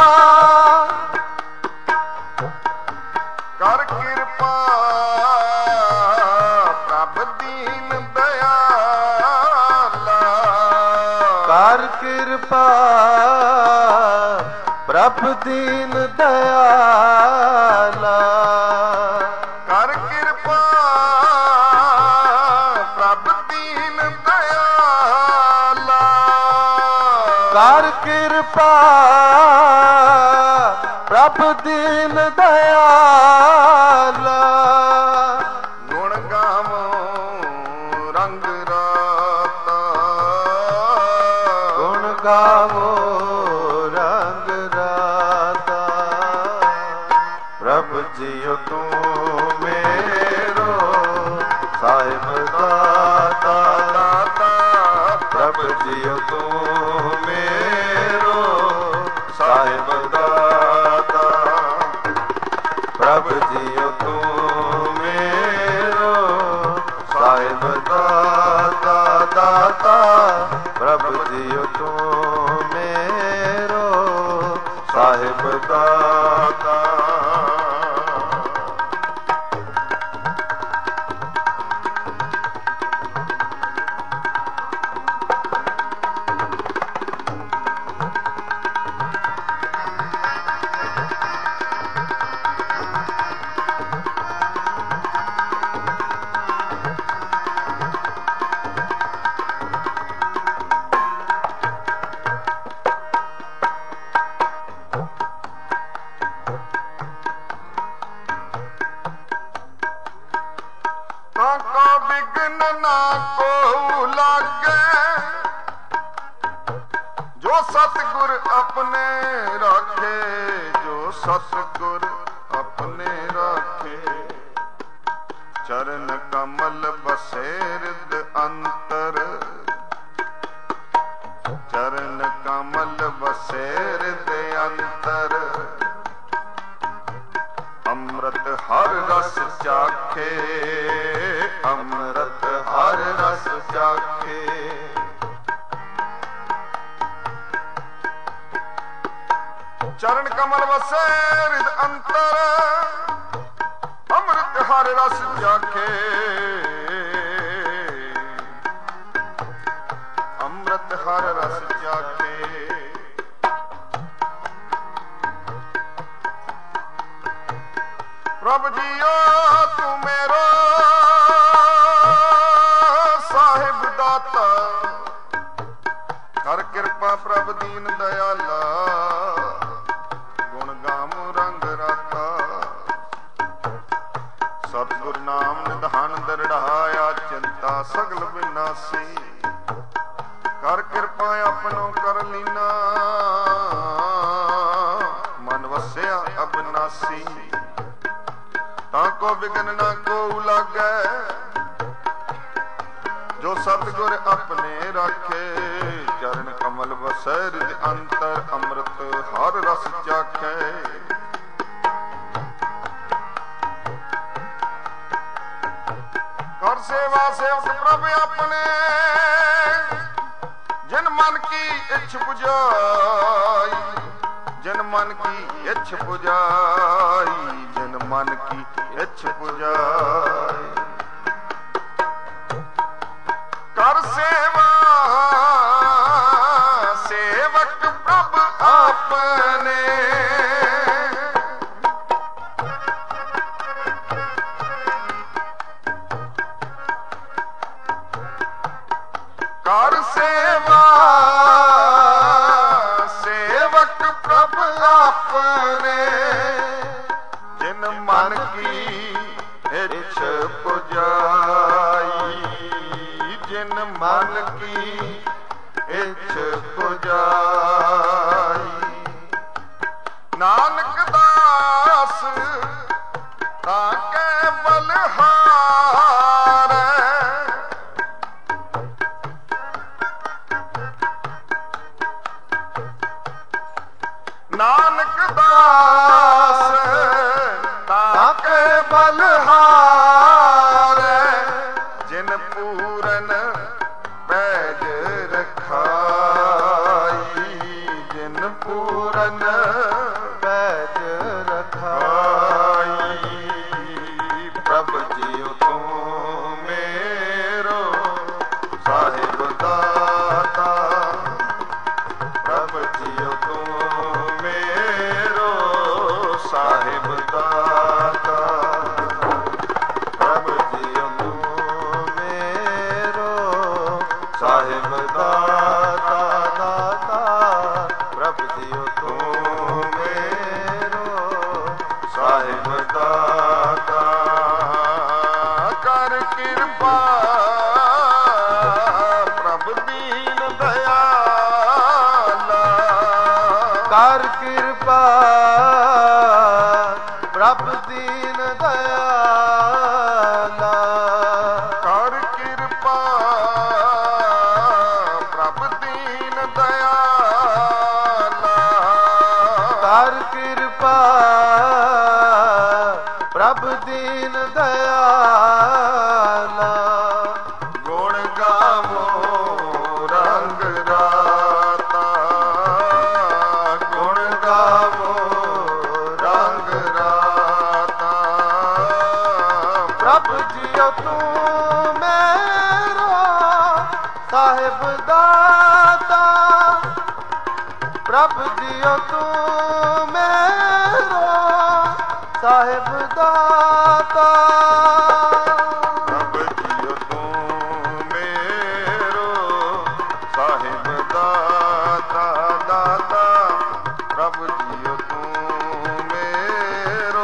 ਕਰ ਕਿਰਪਾ ਪ੍ਰਭ ਦੀਨ ਦਇਆਲਾ ਕਰ ਕਿਰਪਾ ਪ੍ਰਭ ਦੀਨ ਦਇਆਲਾ ਕਰ ਕਿਰਪਾ ਪ੍ਰਭ ਦੀਨ ਦਇਆਲਾ ਕਰ ਕਿਰਪਾ ਪ੍ਰਭ ਦੀਨ ਦਇਆਲਾ ਗੁਣ ਗਾਵੋ ਰੰਗ ਰਾਤਾ ਗੁਣ ਗਾਵੋ ਰੰਗ ਰਾਤਾ ਪ੍ਰਭ ਜੀਓ ਤੂੰ ਮੇਰੋ ਸਾਹਿਬ ਦਾਤਾ ਦਾਤਾ ਪ੍ਰਭ ਜੀਓ ਤੂੰ ਮੇਰੋ ਸਾਹਿਬ ਦਾਤਾ ਪ੍ਰਭ ਜੀਓ ਤੂੰ ਮੇਰੋ ਸਾਹਿਬ ਦਾਤਾ ਦਾਤਾ ਪ੍ਰਭ ਜੀਓ ਤੂੰ ਮੇਰੋ ਸਾਹਿਬ ਦਾਤਾ ਤਾਂ ਕੋ ਬਿਗਨ ਨਾ ਕੋ ਲਾਗੇ ਜੋ ਸਤਿਗੁਰ ਆਪਣੇ ਰਾਖੇ ਜੋ ਸਤਿਗੁਰ ਆਪਣੇ ਰਾਖੇ ਚਰਨ ਕਮਲ ਬਸੇ ਰਿਦ ਅੰਤਰ ਚਰਨ ਕਮਲ ਬਸੇ ਰਿਦ ਅੰਤਰ ਅੰਮ੍ਰਿਤ ਹਰ ਰਸ ਚਾਖੇ ਅੰਮ੍ਰਿਤ ਹਰ ਰਸ ਚਾਖੇ ਚਰਨ ਕਮਲ ਵਸੈ ਰਿਦ ਅੰਤਰ ਅੰਮ੍ਰਿਤ ਹਰ ਰਸ ਚਾਖੇ ਅੰਮ੍ਰਿਤ ਹਰ ਰਸ ਚਾਖੇ ਪ੍ਰਭ ਜੀਓ ਤੂੰ ਮੇਰਾ ਸਾਹਿਬ ਦਾਤਾ ਕਰ ਕਿਰਪਾ ਪ੍ਰਭ ਦੀਨ ਦਇਆਲਾ ਗੁਣ ਗਾਵੋ ਰੰਗ ਰਾਤਾ ਸਤਿਗੁਰ ਨਾਮ ਨਿਧਾਨ ਦਰੜਾਇਆ ਚਿੰਤਾ ਸਗਲ ਵਿਨਾਸੀ ਕਰ ਕਿਰਪਾ ਆਪਣੋ ਕਰ ਲੀਨਾ ਮਨ ਵਸਿਆ ਅਬਨਾਸੀ ਤਾਂ ਕੋ ਬਿਗਨ ਨਾ ਕੋ ਲਾਗੈ ਜੋ ਸਤਿਗੁਰ ਆਪਣੇ ਰਾਖੇ ਚਰਨ ਕਮਲ ਵਸੈ ਰਿਦ ਅੰਤਰ ਅੰਮ੍ਰਿਤ ਹਰ ਰਸ ਚਾਖੈ ਕਰ ਸੇਵਾ ਸੇਵਕ ਪ੍ਰਭ ਆਪਣੇ ਜਿਨ ਮਨ ਕੀ ਇੱਛ 부ਝਾਈ ਜਿਨ मन की इच्छ पुजाई, जिन मन की इच्छ पुजाई। कर सेवा सेवक प्रभ आपने, कर सेवा सेवक प्रभ आपने, जिन मन की इच्छ पुजाई, जिन मन की इच्छ पुजाई। नानक दास ताके बलहार, नानक दास ताके बलहार, जिन पूरन पैज रखाई, जिन पूरन पैज रखाई। प्रभ जियो तू मेरो साहिब दाता, प्रभ जियो तू मेरो साहिब दाता, प्रभ जियो तू मेरो साहिब दाता दाता, प्रभ जियो तू मेरो साहिब दाता। कर कृपा प्रभ दीन दयाला, कर कृपा प्रभ दीन दयाला, कर कृपा प्रभ दीन दयाला, कर कृपा प्रभ दीन दयाला। गुण गावो रंग राता, गुण गावो रंग राता। प्रभ जियो तू मेरो साहिब दाता, प्रभ जियो तू मेरो साहिब दाता, प्रभ जियो तू मेरो साहिब दाता दाता, प्रभ जियो तू मेरो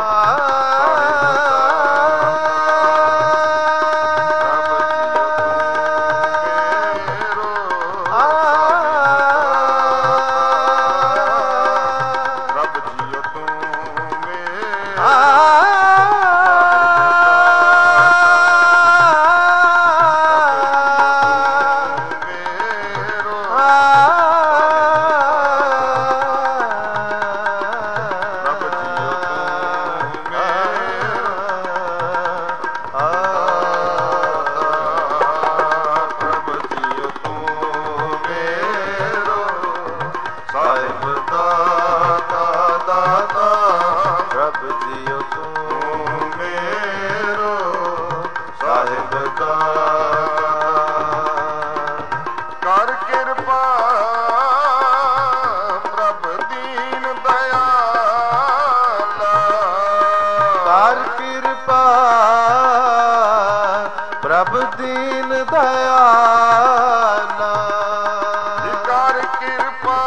ਪ੍ਰਭ ਦੀਨ ਦਇਆਲਾ, ਕਰ ਕਿਰਪਾ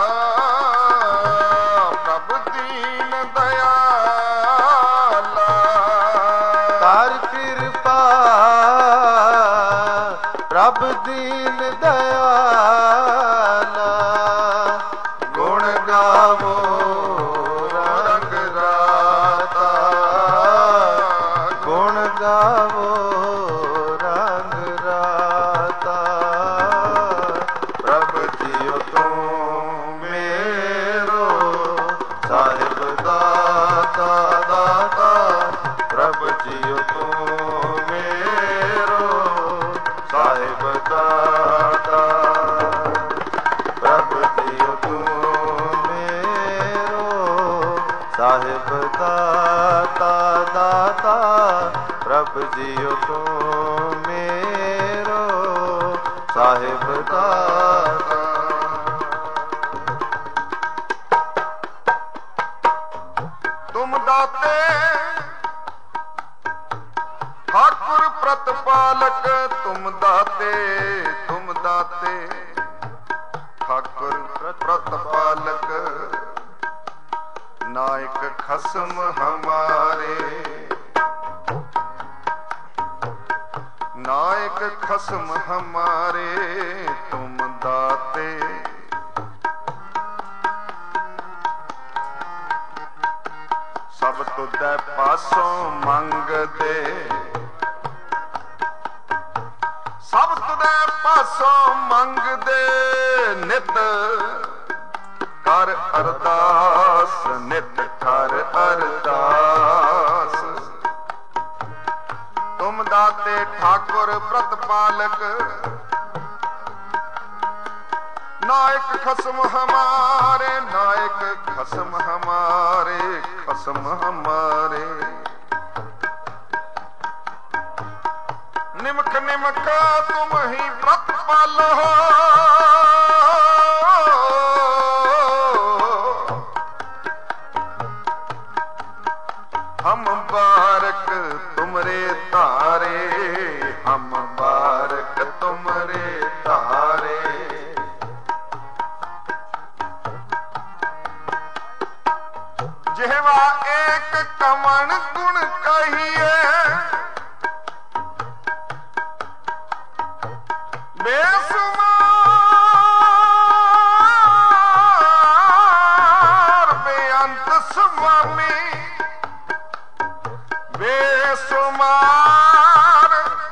ਪ੍ਰਭ ਦੀਨ ਦਇਆਲਾ, ਕਰ ਕਿਰਪਾ ਪ੍ਰਭ ਦੀਨ ਦਇਆਲਾ। ਗੁਣ ਗਾਵੋ ਰੰਗ ਰਾਤਾ, ਗੁਣ ਗਾਵੋ ਰੰਗ ਰਾਤਾ। ਪ੍ਰਭ ਜੀਓ ਤੂੰ ਮੇਰੋ ਸਾਹਿਬ ਦਾਤਾ ਦਾਤਾ, ਪ੍ਰਭ ਜੀਓ ਤੂੰ ਮੇਰੋ ਸਾਹਿਬ ਦਾਤਾ, ਪ੍ਰਭ ਜੀਓ ਤੂੰ ਮੇਰੋ ਸਾਹਿਬ ਦਾਤਾ ਦਾਤਾ ਪ੍ਰਭ ਜੀਓ ਤੂੰ ਮੇਰੋ ਸਾਹਿਬ ਦਾਤਾ। ਤੁਮ ਦਾਤੇ ਠਾਕੁਰ ਪ੍ਰਤਪਾਲਕ, ਤੁਮ ਦਾਤੇ ਤੁਮ ਦਾਤੇ ਠਾਕੁਰ ਪ੍ਰਤਪਾਲਕ, ਨਾਇਕ ਖਸਮ ਹਮਾਰੇ ਨਾਇਕ ਖਸਮ ਹਮਾਰੇ ਤੁਮ ਦਾਤੇ। ਸਭ ਤੁਧੈ ਪਾਸੋਂ ਮੰਗਦੇ, ਸਭ ਤੁਧੈ ਪਾਸੋਂ ਮੰਗਦੇ, ਨਿਤ ਕਰ ਅਰਦਾਸ ਨਿਤ ਕਰ ਅਰਦਾਸ। ਤੁਮ ਦਾਤੇ ਠਾਕੁਰ ਪ੍ਰਤਪਾਲਕ, ਨਾਇਕ ਖਸਮ ਹਮਾਰੇ ਨਾਇਕ ਖਸਮ ਹਮਾਰੇ ਖਸਮ ਹਮਾਰੇ। ਨਿਮਕ ਨਿਮਕ ਤੁਮ ਹੀ ਪ੍ਰਤਪਾਲੋ, ਹਮ ਬਾਰਕ ਤੁਮਰੇ ਧਾਰੇ, ਹਮ ਬਾਰਕ ਤੁਮਰੇ ਧਾਰੇ। ਜਿਹਵਾ ਏਕ ਕਵਣ ਗੁਣ ਕਹੀਏ, ਬੇਸੁਮਾਰ ਬੇਅੰਤ ਸੁਆਮੀ, ਬੇਸੁਮਾਰ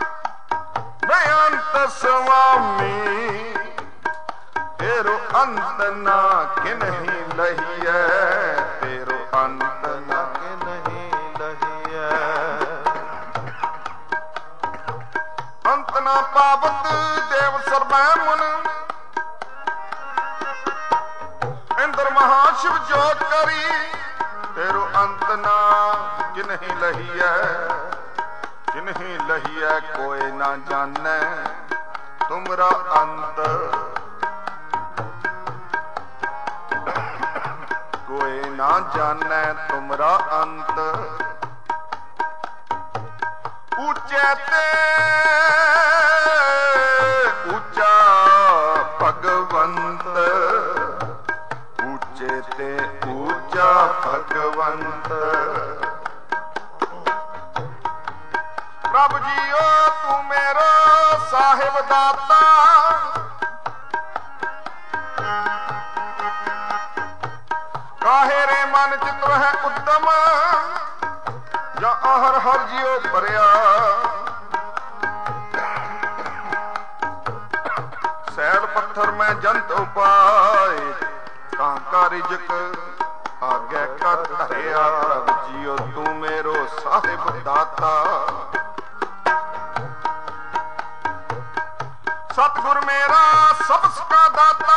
ਬੇਅੰਤ ਸੁਆਮੀ। ਤੇਰੋ ਅੰਤ ਨਾ ਕਿਨਹੀ ਲਹੀਐ, ਤੇਰੋ ਅੰਤ ਨਾ ਕਿਨਹੀ ਲਹੀਐ। ਅੰਤ ਨਾ ਪਾਵਤ ਦੇਵ ਸਰਬੈ ਮੁਨ, ਇੰਦਰ ਮਹਾਸ਼ਿਵ ਜੋਤ ਕਰੀ। ਤੇਰੋ ਅੰਤ ਨਾ ਕਿਨਹੀ ਲਹੀਐ, ਕਿਨਹੀ ਲਹੀਐ ਕੋਇ ਨਾ ਜਾਣੈ ਤੁਮਰਾ ਅੰਤ। ਕੋਇ ਨਾ ਜਾਣੈ ਤੁਮਰਾ ਅੰਤ। ਉੱਚੇ ਤੇ ਉੱਚਾ ਭਗਵੰਤ, ਉੱਚੇ ਤੇ ਉੱਚਾ ਭਗਵੰਤ। ਪ੍ਰਭ ਜੀਓ ਤੂੰ ਮੇਰਾ ਸਾਹਿਬ ਦਾਤਾ, ਕਾਹੇ ਰੇ ਮਨ ਚਿਤ ਹੈ ਉਦਮ, ਜਾਂ ਆਹਰ ਹਰ ਜੀਓ ਭਰਿਆ। ਸੈਲ ਪੱਥਰ ਮੈਂ ਜੰਤ ਉਪਾਏ, ਕਾਂਕਾ ਰਿਜਕ ਆਗੇ ਕਰ ਧਰਿਆ। ਪ੍ਰਭ ਜੀਓ ਤੂੰ ਮੇਰੋ ਸਾਹਿਬ ਦਾਤਾ। ਸਤਿਗੁਰ ਮੇਰਾ ਸਬਸ ਕਾ ਦਾਤਾ,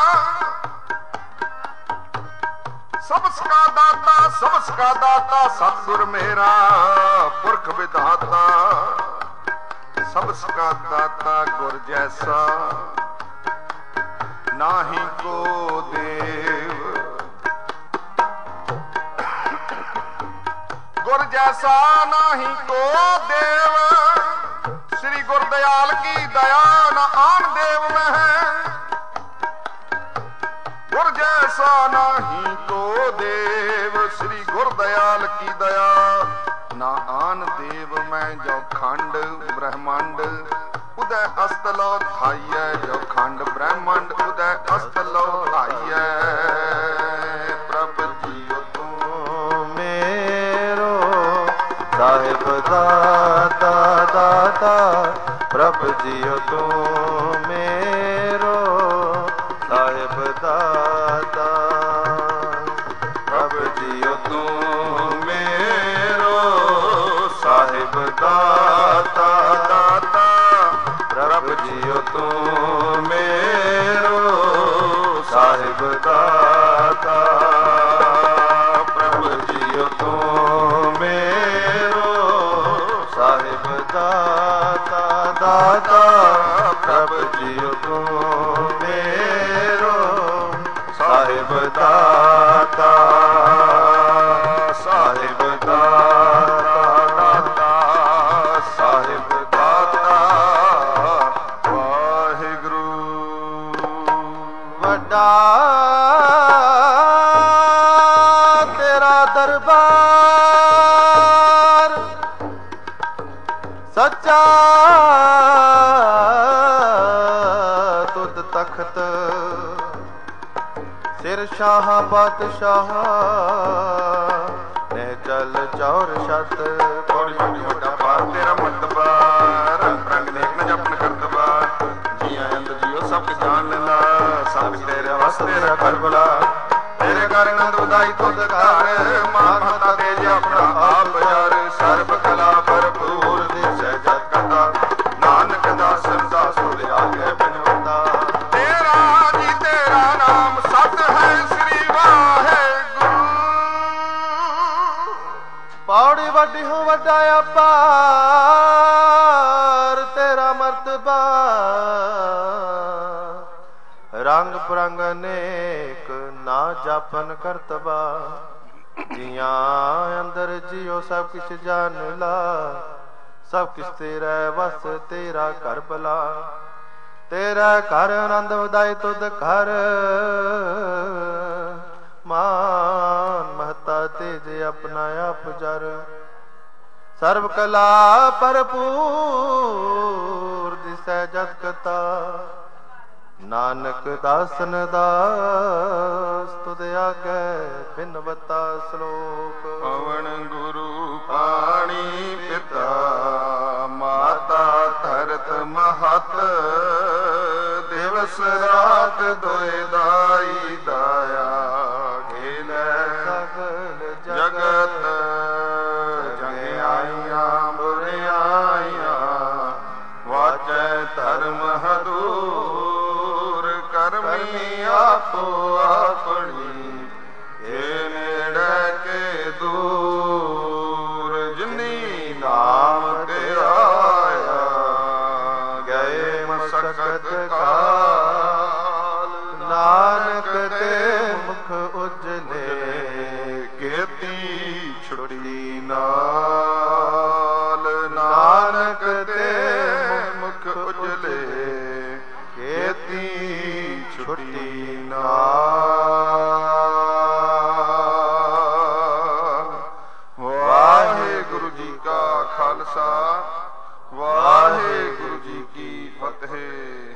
ਸਬਸ ਕਾ ਦਾਤਾ ਸਬਸ ਕਾ ਦਾਤਾ। ਸਤਿਗੁਰ ਮੇਰਾ ਪੁਰਖ ਵਿਧਾਤਾ, ਸਬਸ ਕਾ ਦਾਤਾ। ਗੁਰ ਜੈਸਾ ਨਾਹੀ ਕੋ ਦੇਵ, ਗੁਰ ਜੈਸਾ ਨਾਹੀ ਕੋ ਦੇਵ। ਸ੍ਰੀ ਗੁਰ ਦਇਆਲ ਕੀ ਦਇਆ ਨਾ ਆਨ ਦੇਵ ਮੈਂ ਹੈ, ਗੁਰ ਜੈਸਾ ਨਾਹੀ ਕੋ ਦੇਵ। ਸ੍ਰੀ ਗੁਰ ਦਇਆਲ ਕੀ ਦਇਆ ਨਾ ਆਨ ਦੇਵ ਮੈਂ। ਜੋ ਖੰਡ ਬ੍ਰਹਮੰਡ ਉਦੈ ਅਸਤ ਲੋ ਥਾਈਐ, ਜੋ ਖੰਡ ਬ੍ਰਹਮੰਡ ਉਦੈ ਅਸਤ ਲੋ ਥਾਈਐ। ਪ੍ਰਭ ਜੀਓ ਤੂੰ ਮੇਰੋ ਸਾਹਿਬ ਦਾਤਾ ਦਾਤਾ। ਪ੍ਰਭ ਜੀਓ ਤੂੰ ਮੇਰੋ ਸਾਹਿਬ ਦਾਤਾ। ਪ੍ਰਭ ਜੀਓ ਤੂੰ ਮੇਰੋ ਸਾਹਿਬ ਦਾਤਾ ਦਾਤਾ। ਪ੍ਰਭ ਜੀਓ ਤੂੰ ਮੇਰੋ ਸਾਹਿਬ ਦਾਤਾ। ਪ੍ਰਭ ਜੀ ਸਾਹਿਬ ਦਾਤਾ ਸਾਹਿਬ ਦਾਤਾ ਦਾਤਾ ਸਾਹਿਬ ਦਾਤਾ ਵਾਹਿਗੁਰੂ ਵੱਡਾ ਤੇਰਾ ਦਰਬਾਰ ਸੱਚਾ ਤੁਧ ਤਖਤ ਸਿਰ ਸ਼ਾਹ ਬਾਦਸ਼ਾਹ ਨੇ ਚਲ ਚੌਰ ਛਤ ਕੋੜੀ ਛੋਟੀ ਵੱਡਾ ਪਾਰ ਤੇਰਾ ਮਰਤਬਾ ਰੰਗ ਰੰਗ ਦੇਖ ਨਾ ਜਪਨ ਕਰਤਬਾ ਜੀਆਂ ਅੰਤ ਜੀਓ ਸਭ ਕੁ ਜਾਣ ਲੈਂਦਾ ਸਭ ਤੇਰੇ ਵਾਸਤੇ ਤੇਰਾ ਕਰਬਲਾ ਤੇਰੇ ਘਰ ਆਨੰਦ ਵਧਾਈ ਤੁਧ ਘਰ ਮਾਨ ਮਤਾ ਤੇਜ ਆਪਣਾ ਆਪ ਯਾਰ ਸਰਬ ਕਲਾ ਭਰਪੂਰ ਦਿਸੈ ਜਤ ਕਥਾ ਨਾਨਕ ਦਾਸਨ ਦਾਸ ਹੋਵੇ ਆਗੇ ਬਿਨਵੰਦਾ ਤੇਰਾ ਜੀ ਤੇਰਾ ਨਾਮ ਸਤ ਹੈ ਸ੍ਰੀ ਵਾਹਿਗੁਰੂ ਪੌੜੀ ਵੱਡੀ ਹੋ ਵੱਡਾ ਅਪਾਰ ਤੇਰਾ ਮਰਤਬਾ ਰੰਗ ਪ੍ਰੰਗ ਅਨੇਕ ਨਾ ਜਾਪਨ ਕਰਤਬਾ ਜੀਆਂ ਅੰਦਰ ਜਿਉ ਸਭ ਕਿਛ ਜਾਣ ਲਾ ਸਭ ਕਿਛ ਤੇਰਾ ਵਸ ਤੇਰਾ ਘਰ ਭਲਾ ਤੇਰਾ ਘਰ ਆਨੰਦ ਵਧਾਈ ਤੁਧ ਘਰ ਮਾਨ ਮਹਤਾ ਤੇਜ ਆਪਣਾ ਆਪ ਜਰ ਸਰਬ ਕਲਾ ਭਰਪੂਰ ਦਿਸੈ ਜਤ ਕਤਾ ਨਾਨਕ ਦਾਸਨ ਦਾਸ ਤੁਧ ਆਗੇ ਬਿਨਵਤਾ ਸ਼ਲੋਕ ਪਵਨ ਗੁਰੂ ਪਾਣੀ ਪਿਤਾ ਮਾਤਾ ਧਰਤ ਮਹਤ ਦਿਵਸ ਰਾਤ ਦੋਇ ਦਾਈ ਦਾਇਆ ਖੇਲੈ ਸਗਲ ਜਗਤ ਜੰਗਿਆਈਆਂ ਬੁਰਿਆਈਆਂ ਵਾਚੈ ਧਰਮ ਹਦੂਰ ਕਰਮੀ ਆਪੋ ਆਪਣੀ ਇਹ ਨੇੜੇ ਕੇ ਦੂਰ ਜਿਨੀ ਨਾਮ ਤੇ ਆਇਆ ਗਏ ਮਸਕਤ ਕਾਲ ਨਾਨਕ ਤੇ ਮੁਖ ਉਜਲੇ ਕੀਤੀ ਛੁੱਟੀ ਨਾਲ ਨਾਨਕ ਤੇ ਮੁਖ ਉਜਲੇ ਕੀਤੀ ਛੁੱਟੀ ਨਾਲ ਵਾਹਿਗੁਰੂ ਜੀ ਕਾ ਖਾਲਸਾ ਵਾਹਿਗੁਰੂ ਜੀ ਕੀ ਫਤਿਹ।